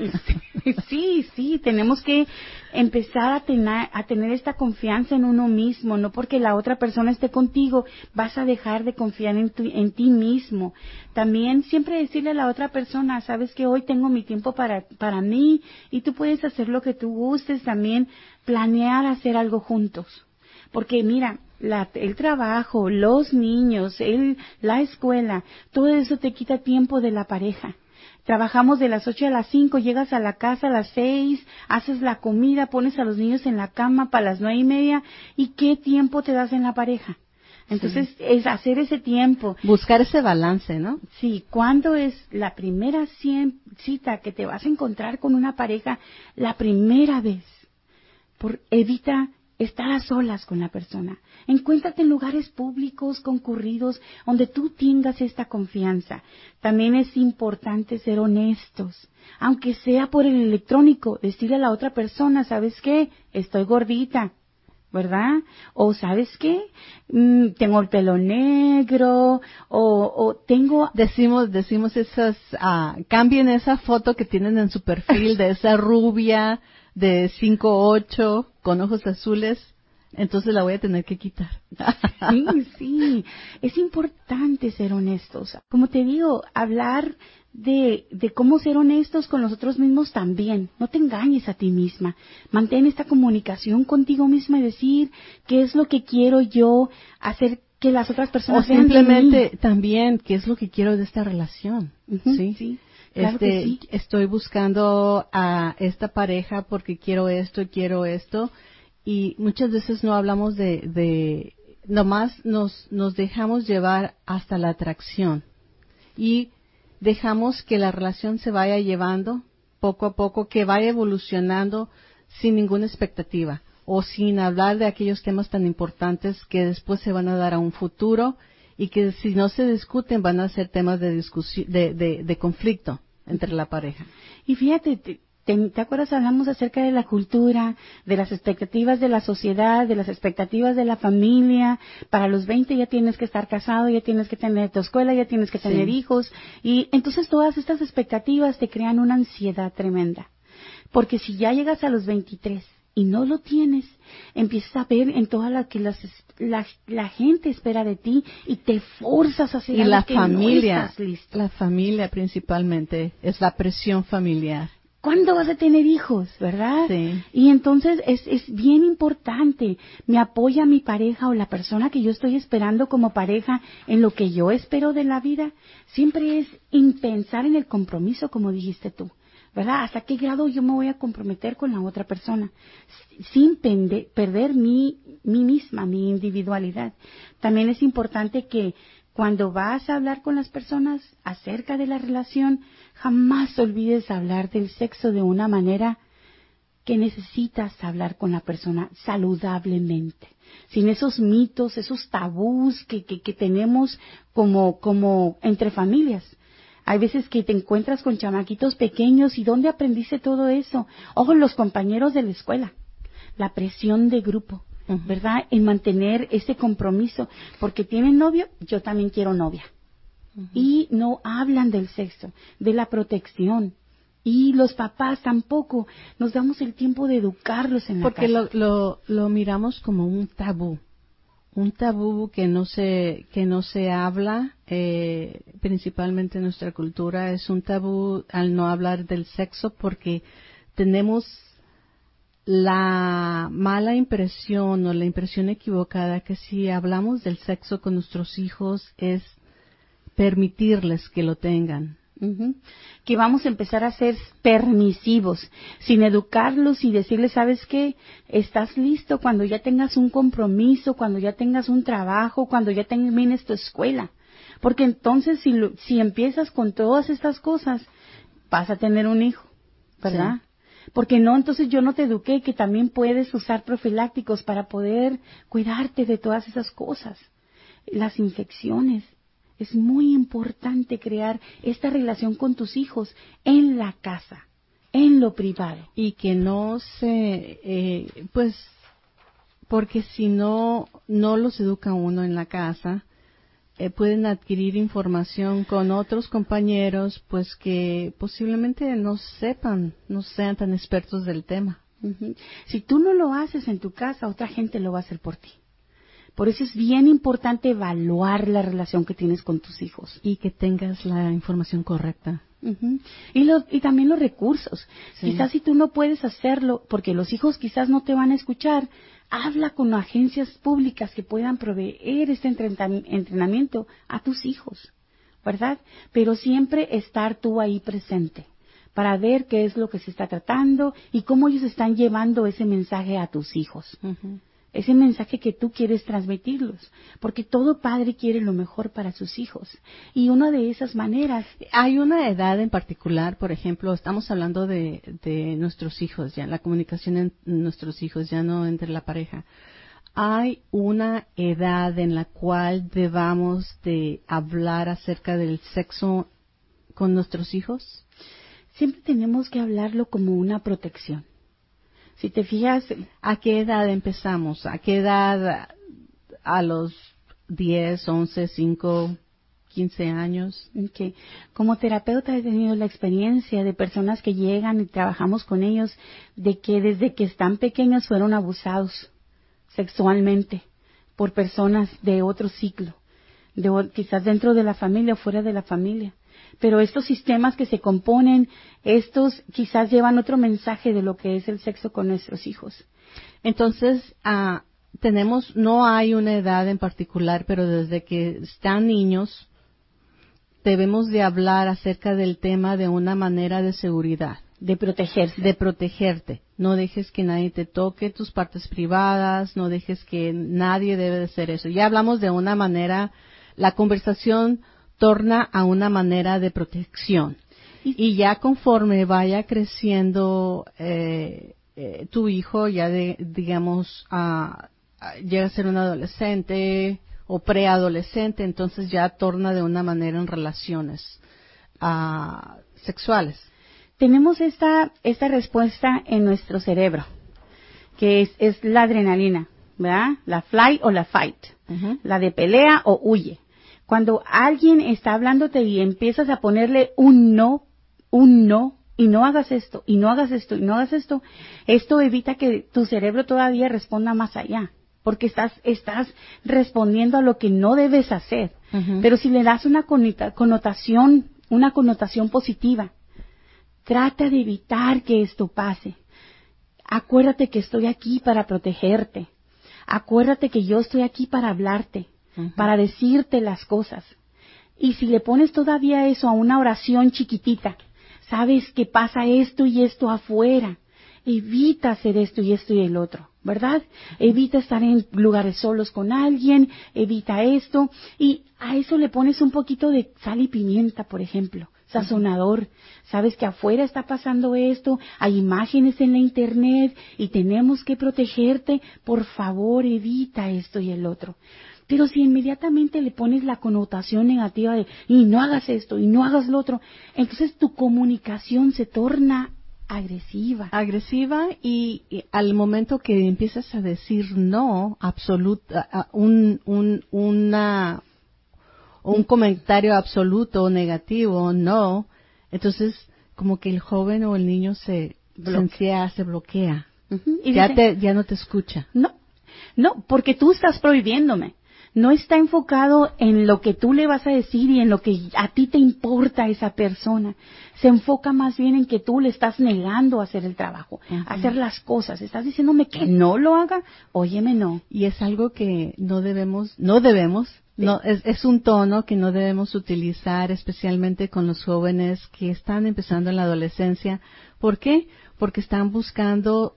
Sí, sí, tenemos que empezar a tener, a tener esta confianza en uno mismo, no porque la otra persona esté contigo, vas a dejar de confiar en, tu, en ti mismo. También siempre decirle a la otra persona, sabes que hoy tengo mi tiempo para, para mí y tú puedes hacer lo que tú gustes, también planear hacer algo juntos. Porque mira, la, el trabajo, los niños, el, la escuela, todo eso te quita tiempo de la pareja. Trabajamos de las ocho a las cinco, llegas a la casa a las seis, haces la comida, pones a los niños en la cama para las nueve y media, ¿y qué tiempo te das en la pareja? Entonces, sí. es hacer ese tiempo. Buscar ese balance, ¿no? Sí, ¿cuándo es la primera cita que te vas a encontrar con una pareja? La primera vez. Por, evita estar a solas con la persona. Encuéntrate en lugares públicos, concurridos, donde tú tengas esta confianza. También es importante ser honestos. Aunque sea por el electrónico, decirle a la otra persona, ¿sabes qué? Estoy gordita, ¿verdad? O ¿sabes qué? Mm, tengo el pelo negro, o, o tengo... Decimos, decimos esas, uh, cambien esa foto que tienen en su perfil de esa rubia de cinco ocho con ojos azules, entonces la voy a tener que quitar. Sí, sí, es importante ser honestos. Como te digo, hablar de, de cómo ser honestos con nosotros mismos también. No te engañes a ti misma. Mantén esta comunicación contigo misma y decir qué es lo que quiero yo hacer que las otras personas vean. O simplemente también qué es lo que quiero de esta relación. Uh-huh, sí. sí. Claro este, que sí. Estoy buscando a esta pareja porque quiero esto y quiero esto, y muchas veces no hablamos de, de nomás nos, nos dejamos llevar hasta la atracción y dejamos que la relación se vaya llevando poco a poco, que vaya evolucionando sin ninguna expectativa o sin hablar de aquellos temas tan importantes que después se van a dar a un futuro y que si no se discuten van a ser temas de discusión, de, de, de conflicto entre la pareja. Y fíjate, te, te, ¿te acuerdas? Hablamos acerca de la cultura, de las expectativas de la sociedad, de las expectativas de la familia. Para los veinte ya tienes que estar casado, ya tienes que tener tu escuela, ya tienes que tener sí. hijos. Y entonces todas estas expectativas te crean una ansiedad tremenda. Porque si ya llegas a los veintitrés y no lo tienes, empiezas a ver en toda la que las, la, la gente espera de ti y te forzas a hacer y algo la que familia, no estás listo. La familia principalmente, es la presión familiar. ¿Cuándo vas a tener hijos, verdad? Sí. Y entonces es, es bien importante, me apoya mi pareja o la persona que yo estoy esperando como pareja en lo que yo espero de la vida. Siempre es en pensar en el compromiso, como dijiste tú. ¿Verdad? ¿Hasta qué grado yo me voy a comprometer con la otra persona? Sin pende, perder mi, mi misma, mi individualidad. También es importante que cuando vas a hablar con las personas acerca de la relación, jamás olvides hablar del sexo de una manera que necesitas hablar con la persona saludablemente. Sin esos mitos, esos tabús que, que, que tenemos como, como entre familias. Hay veces que te encuentras con chamaquitos pequeños y ¿dónde aprendiste todo eso? Ojo, los compañeros de la escuela, la presión de grupo, uh-huh. ¿verdad? En mantener ese compromiso, porque tienen novio, yo también quiero novia, Uh-huh. Y no hablan del sexo, de la protección. Y los papás tampoco nos damos el tiempo de educarlos en la Porque casa. Porque lo, lo, lo miramos como un tabú. Un tabú que no se que no se habla, eh, principalmente en nuestra cultura. Es un tabú al no hablar del sexo porque tenemos la mala impresión o la impresión equivocada que si hablamos del sexo con nuestros hijos es permitirles que lo tengan. Uh-huh. Que vamos a empezar a ser permisivos, sin educarlos y decirles, ¿sabes qué? Estás listo cuando ya tengas un compromiso, cuando ya tengas un trabajo, cuando ya termines tu escuela. Porque entonces si, lo, si empiezas con todas estas cosas, vas a tener un hijo, ¿verdad? Sí. Porque no, entonces yo no te eduqué que también puedes usar profilácticos para poder cuidarte de todas esas cosas. Las infecciones. Es muy importante crear esta relación con tus hijos en la casa, en lo privado. Y que no se, eh, pues, porque si no, no los educa uno en la casa, eh, pueden adquirir información con otros compañeros, pues que posiblemente no sepan, no sean tan expertos del tema. Uh-huh. Si tú no lo haces en tu casa, otra gente lo va a hacer por ti. Por eso es bien importante evaluar la relación que tienes con tus hijos. Y que tengas la información correcta. Uh-huh. Y, lo, y también los recursos. Sí. Quizás si tú no puedes hacerlo, porque los hijos quizás no te van a escuchar, habla con agencias públicas que puedan proveer este entrenamiento a tus hijos, ¿verdad? Pero siempre estar tú ahí presente para ver qué es lo que se está tratando y cómo ellos están llevando ese mensaje a tus hijos. Uh-huh. Ese mensaje que tú quieres transmitirlos, porque todo padre quiere lo mejor para sus hijos. Y una de esas maneras... Hay una edad en particular, por ejemplo, estamos hablando de, de nuestros hijos, ya la comunicación en nuestros hijos, ya no entre la pareja. ¿Hay una edad en la cual debamos de hablar acerca del sexo con nuestros hijos? Siempre tenemos que hablarlo como una protección. Si te fijas, ¿a qué edad empezamos? ¿A qué edad? ¿A los diez, once, cinco, quince años? Okay. Como terapeuta he tenido la experiencia de personas que llegan y trabajamos con ellos de que desde que están pequeños fueron abusados sexualmente por personas de otro ciclo, de, quizás dentro de la familia o fuera de la familia. Pero estos sistemas que se componen, estos quizás llevan otro mensaje de lo que es el sexo con nuestros hijos. Entonces, ah, tenemos, no hay una edad en particular, pero desde que están niños, debemos de hablar acerca del tema de una manera de seguridad. De protegerse. De protegerte. No dejes que nadie te toque tus partes privadas, no dejes que nadie debe de hacer eso. Ya hablamos de una manera, la conversación torna a una manera de protección. Y, y ya conforme vaya creciendo eh, eh, tu hijo, ya de, digamos, uh, llega a ser un adolescente o preadolescente, entonces ya torna de una manera en relaciones uh, sexuales. Tenemos esta, esta respuesta en nuestro cerebro, que es, es la adrenalina, ¿verdad? La flight o la fight, uh-huh. La de pelea o huye. Cuando alguien está hablándote y empiezas a ponerle un no, un no, y no hagas esto, y no hagas esto, y no hagas esto, esto evita que tu cerebro todavía responda más allá, porque estás, estás respondiendo a lo que no debes hacer. Uh-huh. Pero si le das una connotación, una connotación positiva, trata de evitar que esto pase. Acuérdate que estoy aquí para protegerte. Acuérdate que yo estoy aquí para hablarte. Uh-huh. Para decirte las cosas. Y si le pones todavía eso a una oración chiquitita, sabes que pasa esto y esto afuera, evita hacer esto y esto y el otro, ¿verdad? Evita estar en lugares solos con alguien, evita esto, y a eso le pones un poquito de sal y pimienta, por ejemplo, sazonador. Sabes que afuera está pasando esto, hay imágenes en la internet y tenemos que protegerte, por favor evita esto y el otro. Pero si inmediatamente le pones la connotación negativa de, y no hagas esto, y no hagas lo otro, entonces tu comunicación se torna agresiva. Agresiva y, y al momento que empiezas a decir no, absoluta, un, un, una, o un comentario absoluto o negativo, no. Entonces, como que el joven o el niño se, se encierra, se bloquea. Uh-huh. Y ya, dice, te, ya no te escucha. No, no, porque tú estás prohibiéndome. No está enfocado en lo que tú le vas a decir y en lo que a ti te importa a esa persona. Se enfoca más bien en que tú le estás negando a hacer el trabajo, uh-huh. a hacer las cosas. Estás diciéndome que no lo haga, óyeme no. Y es algo que no debemos, no debemos, sí. no es, es un tono que no debemos utilizar, especialmente con los jóvenes que están empezando en la adolescencia. ¿Por qué? Porque están buscando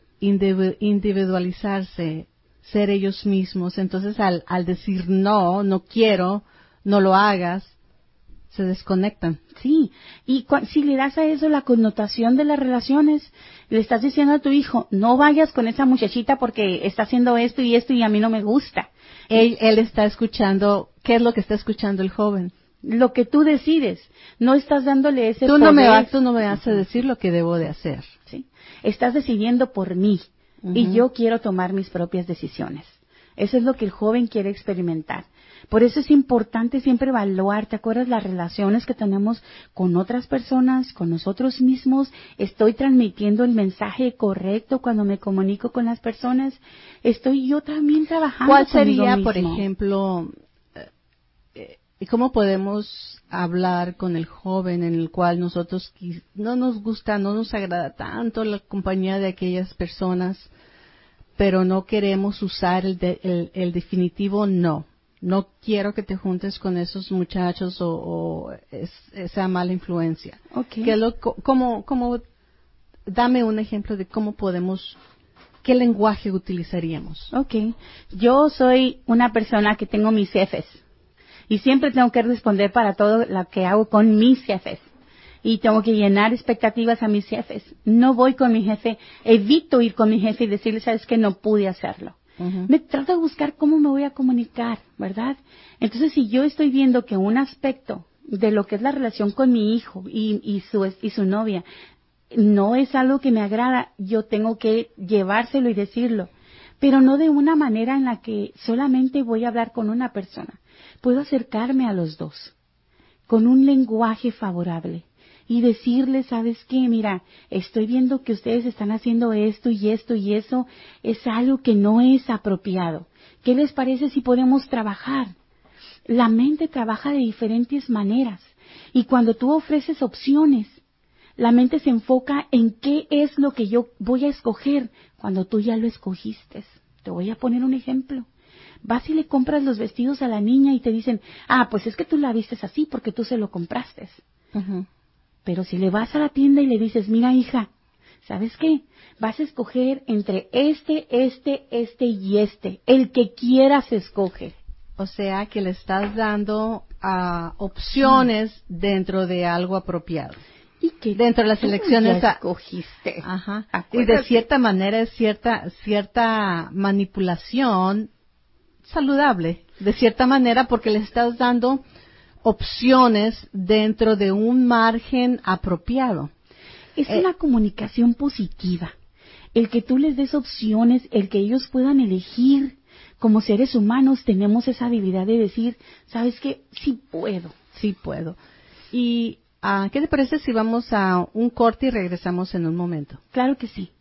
individualizarse, ser ellos mismos. Entonces, al, al decir no, no quiero, no lo hagas, se desconectan. Sí, y cu- si le das a eso la connotación de las relaciones, le estás diciendo a tu hijo, no vayas con esa muchachita porque está haciendo esto y esto y a mí no me gusta. Él, él está escuchando, ¿qué es lo que está escuchando el joven? Lo que tú decides, no estás dándole ese tú poder. No me vas, tú no me vas a decir lo que debo de hacer. Sí, estás decidiendo por mí. Uh-huh. Y yo quiero tomar mis propias decisiones. Eso es lo que el joven quiere experimentar. Por eso es importante siempre evaluar, ¿te acuerdas las relaciones que tenemos con otras personas, con nosotros mismos? ¿Estoy transmitiendo el mensaje correcto cuando me comunico con las personas? ¿Estoy yo también trabajando ¿Cuál conmigo sería, mismo? por ejemplo, eh, cómo podemos hablar con el joven en el cual nosotros no nos gusta, no nos agrada tanto la compañía de aquellas personas, pero no queremos usar el, de, el, el definitivo no? No quiero que te juntes con esos muchachos o, o es, esa mala influencia. Okay. ¿Qué lo, cómo, cómo, dame un ejemplo de cómo podemos, qué lenguaje utilizaríamos? Okay. Yo soy una persona que tengo mis jefes. Y siempre tengo que responder para todo lo que hago con mis jefes. Y tengo que llenar expectativas a mis jefes. No voy con mi jefe, evito ir con mi jefe y decirle, sabes que no pude hacerlo. Uh-huh. Me trato de buscar cómo me voy a comunicar, ¿verdad? Entonces, si yo estoy viendo que un aspecto de lo que es la relación con mi hijo y, y, su, y su novia no es algo que me agrada, yo tengo que llevárselo y decirlo. Pero no de una manera en la que solamente voy a hablar con una persona. Puedo acercarme a los dos con un lenguaje favorable y decirles, ¿sabes qué? Mira, estoy viendo que ustedes están haciendo esto y esto y eso es algo que no es apropiado. ¿Qué les parece si podemos trabajar? La mente trabaja de diferentes maneras y cuando tú ofreces opciones, la mente se enfoca en qué es lo que yo voy a escoger cuando tú ya lo escogiste. Te voy a poner un ejemplo. Vas y le compras los vestidos a la niña y te dicen, ah, pues es que tú la vistes así porque tú se lo compraste. Uh-huh. Pero si le vas a la tienda y le dices, mira hija, ¿sabes qué? Vas a escoger entre este, este, este y este. El que quieras escoge. O sea, que le estás dando uh, opciones sí. dentro de algo apropiado. Y que dentro de las elecciones ya escogiste. Ajá. Y de cierta manera es cierta, cierta manipulación saludable, de cierta manera, porque le estás dando opciones dentro de un margen apropiado. Es eh, una comunicación positiva. El que tú les des opciones, el que ellos puedan elegir. Como seres humanos tenemos esa habilidad de decir, ¿sabes qué? Sí puedo. Sí puedo. Y, uh, ¿qué te parece si vamos a un corte y regresamos en un momento? Claro que sí.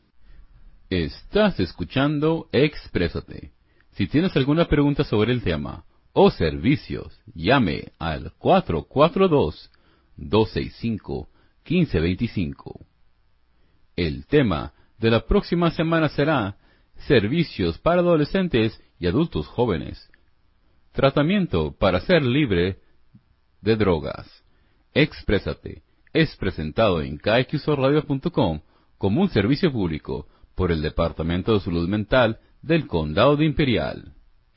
Estás escuchando Exprésate. Si tienes alguna pregunta sobre el tema o servicios, llame al cuatro cuatro dos, dos seis cinco, uno cinco dos cinco. El tema de la próxima semana será Servicios para adolescentes y adultos jóvenes. Tratamiento para ser libre de drogas. Exprésate es presentado en K X O radio punto com como un servicio público por el Departamento de Salud Mental del Condado de Imperial.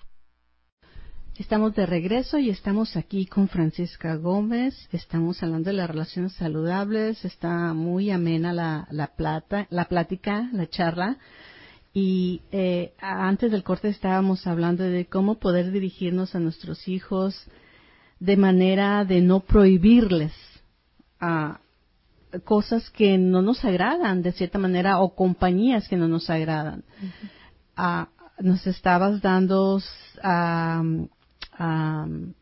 Estamos de regreso y estamos aquí con Francisca Gómez. Estamos hablando de las relaciones saludables. Está muy amena la, la, plata, la plática, la charla. Y eh, antes del corte estábamos hablando de cómo poder dirigirnos a nuestros hijos de manera de no prohibirles a cosas que no nos agradan de cierta manera o compañías que no nos agradan. Uh-huh. Uh, nos estabas dando um, um,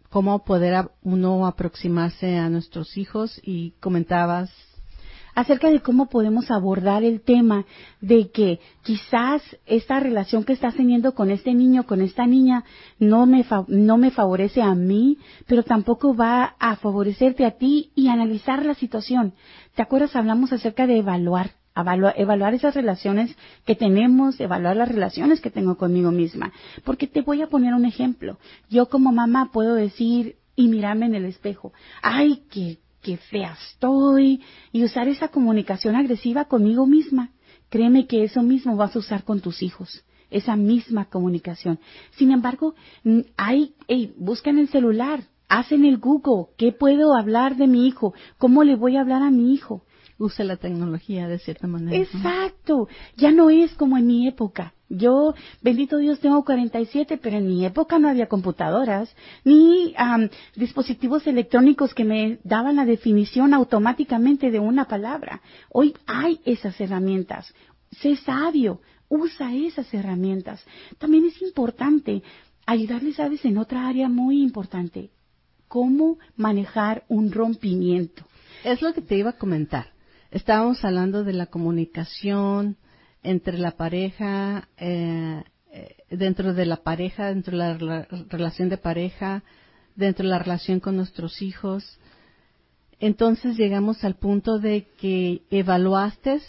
cómo poder uno aproximarse a nuestros hijos, y comentabas acerca de cómo podemos abordar el tema de que quizás esta relación que estás teniendo con este niño, con esta niña, no me fa- no me favorece a mí, pero tampoco va a favorecerte a ti, y analizar la situación. ¿Te acuerdas? Hablamos acerca de evaluar, evaluar, evaluar esas relaciones que tenemos, evaluar las relaciones que tengo conmigo misma. Porque te voy a poner un ejemplo. Yo como mamá puedo decir y mirarme en el espejo, ¡ay, qué qué fea estoy! Y usar esa comunicación agresiva conmigo misma. Créeme que eso mismo vas a usar con tus hijos, esa misma comunicación. Sin embargo, hay, hey, busca en el celular, haz en el Google, ¿qué puedo hablar de mi hijo? ¿Cómo le voy a hablar a mi hijo? Usa la tecnología de cierta manera. Exacto, ¿no? Ya no es como en mi época. Yo, bendito Dios, tengo cuarenta y siete, pero en mi época no había computadoras, ni um, dispositivos electrónicos que me daban la definición automáticamente de una palabra. Hoy hay esas herramientas. Sé sabio, usa esas herramientas. También es importante ayudarles, ¿sabes?, en otra área muy importante. Cómo manejar un rompimiento. Es lo que te iba a comentar. Estábamos hablando de la comunicación entre la pareja, eh, eh, dentro de la pareja, dentro de la, la relación de pareja, dentro de la relación con nuestros hijos. Entonces llegamos al punto de que evaluaste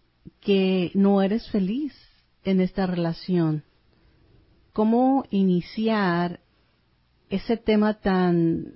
que no eres feliz en esta relación. ¿Cómo iniciar ese tema tan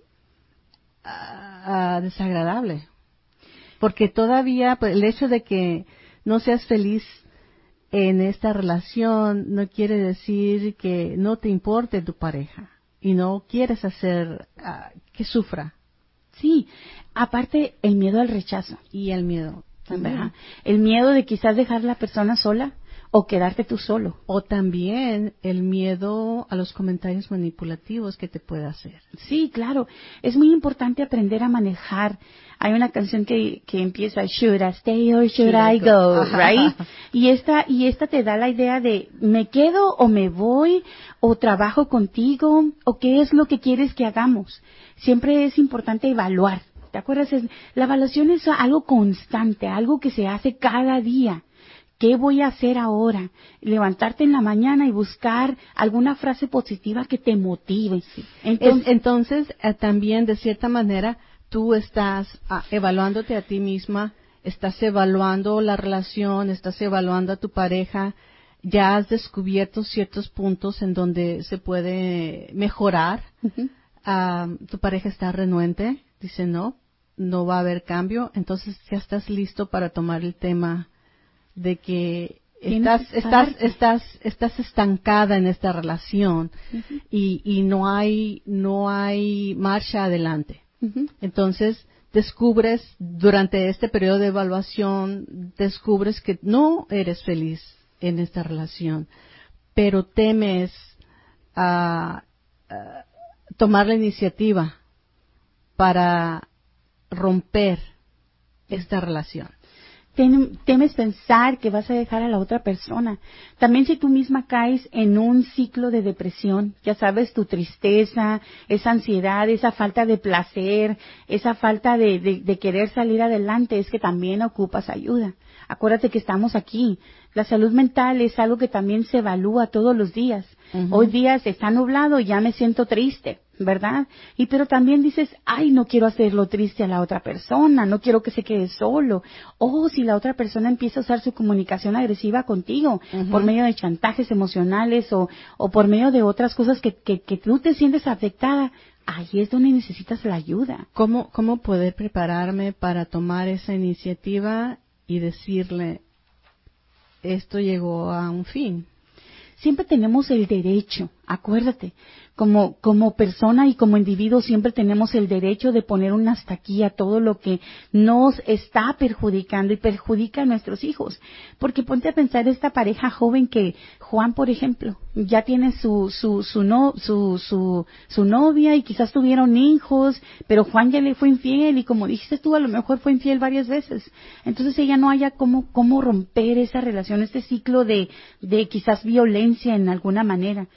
uh, uh, desagradable? Porque todavía pues, el hecho de que no seas feliz en esta relación no quiere decir que no te importe tu pareja y no quieres hacer uh, que sufra. Sí, aparte el miedo al rechazo. Y el miedo también. ¿Verdad? El miedo de quizás dejar a la persona sola o quedarte tú solo. O también el miedo a los comentarios manipulativos que te puede hacer. Sí, claro. Es muy importante aprender a manejar. Hay una canción que, que empieza, should I stay or should, should I go, go? Right? Y esta, y esta te da la idea de, ¿me quedo o me voy? ¿O trabajo contigo? ¿O qué es lo que quieres que hagamos? Siempre es importante evaluar. ¿Te acuerdas? La evaluación es algo constante, algo que se hace cada día. ¿Qué voy a hacer ahora? Levantarte en la mañana y buscar alguna frase positiva que te motive. Sí. Entonces, es, entonces eh, también, de cierta manera, tú estás ah, evaluándote a ti misma, estás evaluando la relación, estás evaluando a tu pareja, ya has descubierto ciertos puntos en donde se puede mejorar. Uh-huh. Uh, tu pareja está renuente, dice no, no va a haber cambio, entonces ya estás listo para tomar el tema de que estás estás estás estás estancada en esta relación. Uh-huh. y, y no hay no hay marcha adelante. Uh-huh. Entonces descubres durante este periodo de evaluación descubres que no eres feliz en esta relación, pero temes a uh, uh, tomar la iniciativa para romper esta relación. Temes pensar que vas a dejar a la otra persona. También si tú misma caes en un ciclo de depresión, ya sabes, tu tristeza, esa ansiedad, esa falta de placer, esa falta de, de, de querer salir adelante, es que también ocupas ayuda. Acuérdate que estamos aquí. La salud mental es algo que también se evalúa todos los días. Uh-huh. Hoy día se está nublado y ya me siento triste, ¿verdad? Y pero también dices, ay, no quiero hacerlo triste a la otra persona, no quiero que se quede solo. O si la otra persona empieza a usar su comunicación agresiva contigo, uh-huh, por medio de chantajes emocionales o, o por medio de otras cosas que, que, que tú te sientes afectada, ahí es donde necesitas la ayuda. ¿Cómo, cómo poder prepararme para tomar esa iniciativa y decirle, esto llegó a un fin? Siempre tenemos el derecho, acuérdate, como, como persona y como individuo siempre tenemos el derecho de poner un hasta aquí a todo lo que nos está perjudicando y perjudica a nuestros hijos. Porque ponte a pensar esta pareja joven que Juan, por ejemplo, ya tiene su, su, su, no, su, su, su novia y quizás tuvieron hijos, pero Juan ya le fue infiel y como dijiste tú, a lo mejor fue infiel varias veces. Entonces ella no haya cómo, cómo romper esa relación, este ciclo de, de quizás violencia en alguna manera. Entonces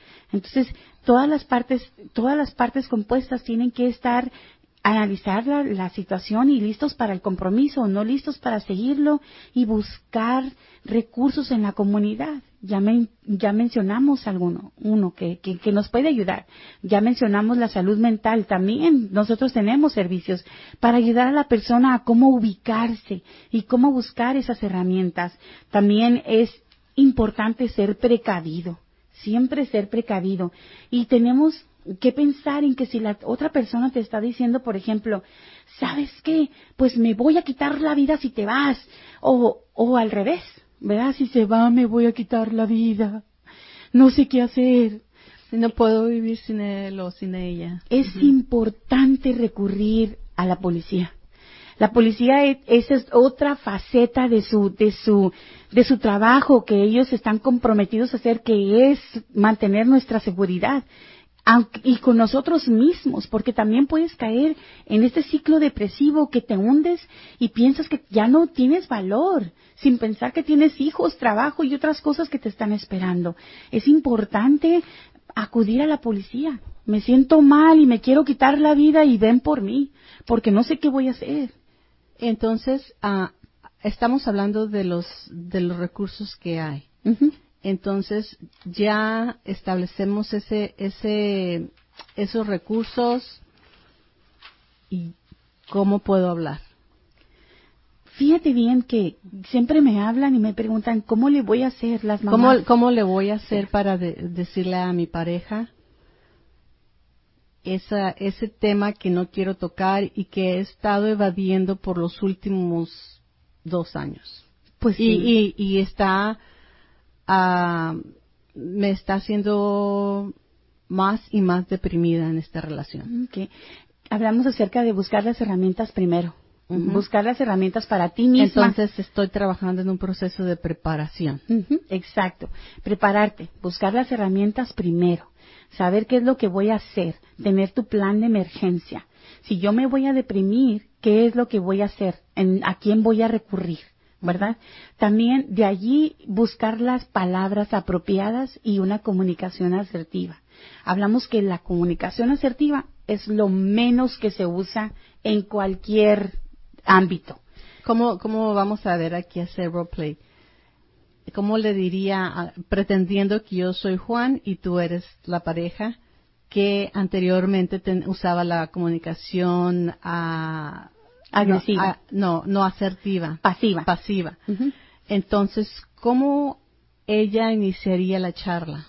Entonces, todas las partes, todas las partes compuestas tienen que estar, analizar la, la situación y listos para el compromiso o no listos para seguirlo y buscar recursos en la comunidad. Ya, men, ya mencionamos alguno, uno que, que, que nos puede ayudar. Ya mencionamos la salud mental. También nosotros tenemos servicios para ayudar a la persona a cómo ubicarse y cómo buscar esas herramientas. También es importante ser precavido, siempre ser precavido. Y tenemos que pensar en que si la otra persona te está diciendo, por ejemplo, ¿sabes qué? Pues me voy a quitar la vida si te vas. O, o al revés, ¿verdad? Si se va, me voy a quitar la vida. No sé qué hacer. No puedo vivir sin él o sin ella. Es uh-huh. importante recurrir a la policía. La policía es, esa es otra faceta de su, de su, de su trabajo que ellos están comprometidos a hacer, que es mantener nuestra seguridad. Aunque, y con nosotros mismos, porque también puedes caer en este ciclo depresivo que te hundes y piensas que ya no tienes valor, sin pensar que tienes hijos, trabajo y otras cosas que te están esperando. Es importante acudir a la policía. Me siento mal y me quiero quitar la vida y ven por mí, porque no sé qué voy a hacer. Entonces, uh, estamos hablando de los, de los recursos que hay. Uh-huh. Entonces, ya establecemos ese, ese, esos recursos y cómo puedo hablar. Fíjate bien que siempre me hablan y me preguntan, ¿cómo le voy a hacer las mamás? ¿Cómo, cómo le voy a hacer para de, decirle a mi pareja esa, ese tema que no quiero tocar y que he estado evadiendo por los últimos dos años? Pues sí. Y, y, y está... Uh, me está haciendo más y más deprimida en esta relación. Okay. Hablamos acerca de buscar las herramientas primero. Uh-huh. Buscar las herramientas para ti misma. Entonces estoy trabajando en un proceso de preparación. Uh-huh. Exacto. Prepararte. Buscar las herramientas primero. Saber qué es lo que voy a hacer. Tener tu plan de emergencia. Si yo me voy a deprimir, ¿qué es lo que voy a hacer? ¿En, ¿A quién voy a recurrir? ¿Verdad? También de allí buscar las palabras apropiadas y una comunicación asertiva. Hablamos que la comunicación asertiva es lo menos que se usa en cualquier ámbito. ¿Cómo, cómo vamos a ver aquí hacer roleplay? ¿Cómo le diría, pretendiendo que yo soy Juan y tú eres la pareja, que anteriormente ten, usaba la comunicación a... agresiva. No, no, no asertiva. Pasiva. Pasiva. Uh-huh. Entonces, ¿cómo ella iniciaría la charla?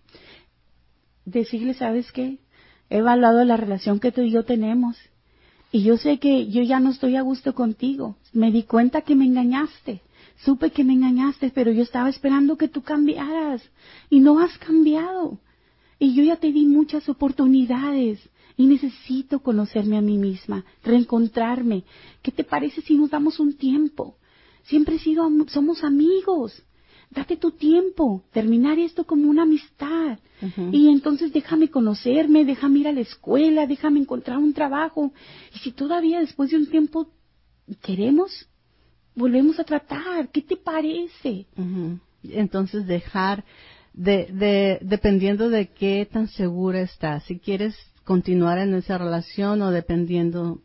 Decirle, ¿sabes qué? He evaluado la relación que tú y yo tenemos. Y yo sé que yo ya no estoy a gusto contigo. Me di cuenta que me engañaste. Supe que me engañaste, pero yo estaba esperando que tú cambiaras. Y no has cambiado. Y yo ya te di muchas oportunidades. Y necesito conocerme a mí misma, reencontrarme. ¿Qué te parece si nos damos un tiempo? Siempre he sido, somos amigos. Date tu tiempo, terminar esto como una amistad. Uh-huh. Y entonces déjame conocerme, déjame ir a la escuela, déjame encontrar un trabajo. Y si todavía después de un tiempo queremos, volvemos a tratar. ¿Qué te parece? Uh-huh. Entonces dejar, de, de, dependiendo de qué tan segura estás, si quieres continuar en esa relación o dependiendo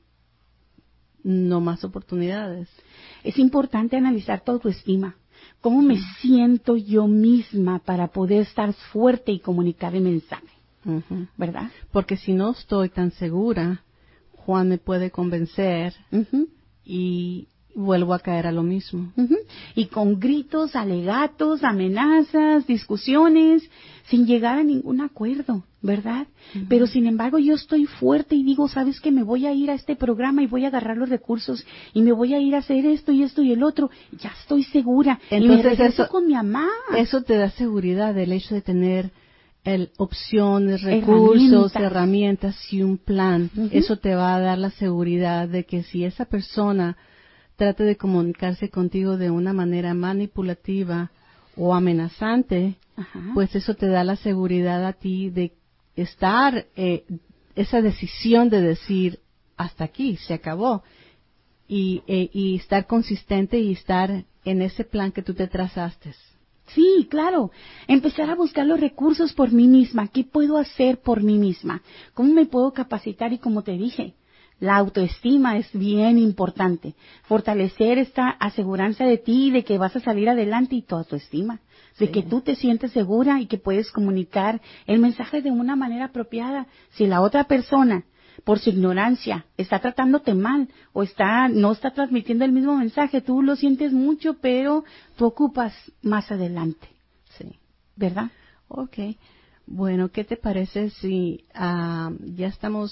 no más oportunidades. Es importante analizar tu autoestima. ¿Cómo me uh-huh. siento yo misma para poder estar fuerte y comunicar el mensaje? Uh-huh. ¿Verdad? Porque si no estoy tan segura, Juan me puede convencer uh-huh. y vuelvo a caer a lo mismo. Uh-huh. Y con gritos, alegatos, amenazas, discusiones, sin llegar a ningún acuerdo, ¿verdad? Uh-huh. Pero sin embargo yo estoy fuerte y digo, ¿sabes qué? Me voy a ir a este programa y voy a agarrar los recursos y me voy a ir a hacer esto y esto y el otro. Ya estoy segura. Entonces, y me regreso eso, con mi mamá. Eso te da seguridad, el hecho de tener el, opciones, recursos, herramientas. herramientas y un plan. Uh-huh. Eso te va a dar la seguridad de que si esa persona trate de comunicarse contigo de una manera manipulativa o amenazante, ajá, pues eso te da la seguridad a ti de estar, eh, esa decisión de decir, hasta aquí, se acabó, y, eh, y estar consistente y estar en ese plan que tú te trazaste. Sí, claro. Empezar a buscar los recursos por mí misma. ¿Qué puedo hacer por mí misma? ¿Cómo me puedo capacitar? Y como te dije, la autoestima es bien importante. Fortalecer esta aseguranza de ti, de que vas a salir adelante y tu autoestima. De Sí. que tú te sientes segura y que puedes comunicar el mensaje de una manera apropiada. Si la otra persona, por su ignorancia, está tratándote mal o está no está transmitiendo el mismo mensaje, tú lo sientes mucho, pero tú ocupas más adelante. Sí. ¿Verdad? Ok. Bueno, ¿qué te parece si uh, ya estamos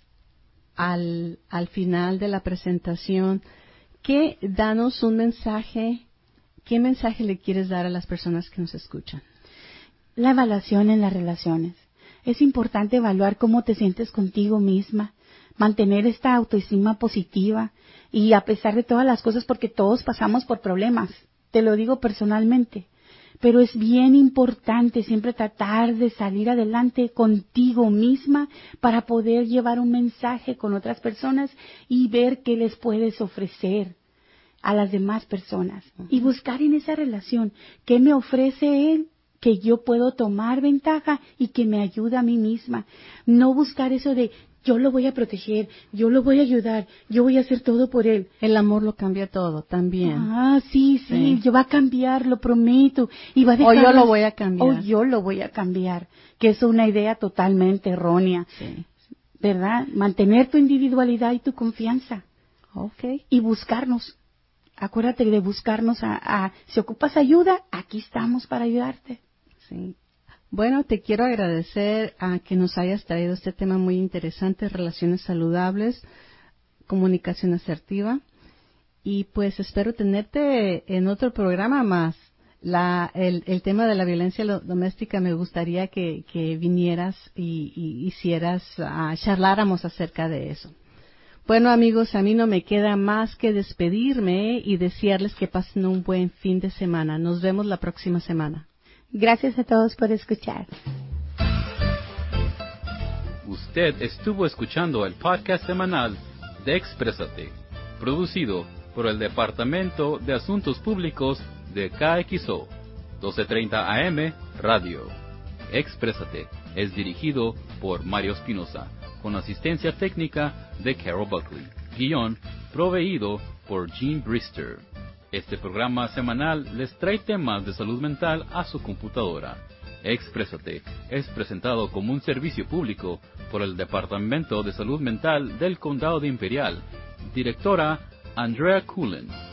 al, al final de la presentación? ¿Qué, danos un mensaje, qué mensaje le quieres dar a las personas que nos escuchan? La evaluación en las relaciones. Es importante evaluar cómo te sientes contigo misma, mantener esta autoestima positiva y a pesar de todas las cosas, porque todos pasamos por problemas, te lo digo personalmente, pero es bien importante siempre tratar de salir adelante contigo misma para poder llevar un mensaje con otras personas y ver qué les puedes ofrecer a las demás personas y buscar en esa relación qué me ofrece él que yo puedo tomar ventaja y que me ayuda a mí misma. No buscar eso de yo lo voy a proteger, yo lo voy a ayudar, yo voy a hacer todo por él. El amor lo cambia todo también. Ah, sí, sí, Sí. yo va a cambiar, lo prometo. Y va a dejar O yo lo las- voy a cambiar. O yo lo voy a cambiar, que es una idea totalmente errónea, Sí. ¿verdad? Mantener tu individualidad y tu confianza Ok. y buscarnos. Acuérdate de buscarnos a, a si ocupas ayuda, aquí estamos para ayudarte. Sí. Bueno, te quiero agradecer a que nos hayas traído este tema muy interesante, relaciones saludables, comunicación asertiva, y pues espero tenerte en otro programa más. La, el, el tema de la violencia lo- doméstica me gustaría que, que vinieras y, y hicieras, ah, charláramos acerca de eso. Bueno, amigos, a mí no me queda más que despedirme y desearles que pasen un buen fin de semana. Nos vemos la próxima semana. Gracias a todos por escuchar. Usted estuvo escuchando el podcast semanal de Exprésate, producido por el Departamento de Asuntos Públicos de K X O, doce treinta A M Radio. Exprésate es dirigido por Mario Espinosa, con asistencia técnica de Carol Buckley. Guión proveído por Gene Brister. Este programa semanal les trae temas de salud mental a su computadora. Exprésate es presentado como un servicio público por el Departamento de Salud Mental del Condado de Imperial. Directora Andrea Cullen.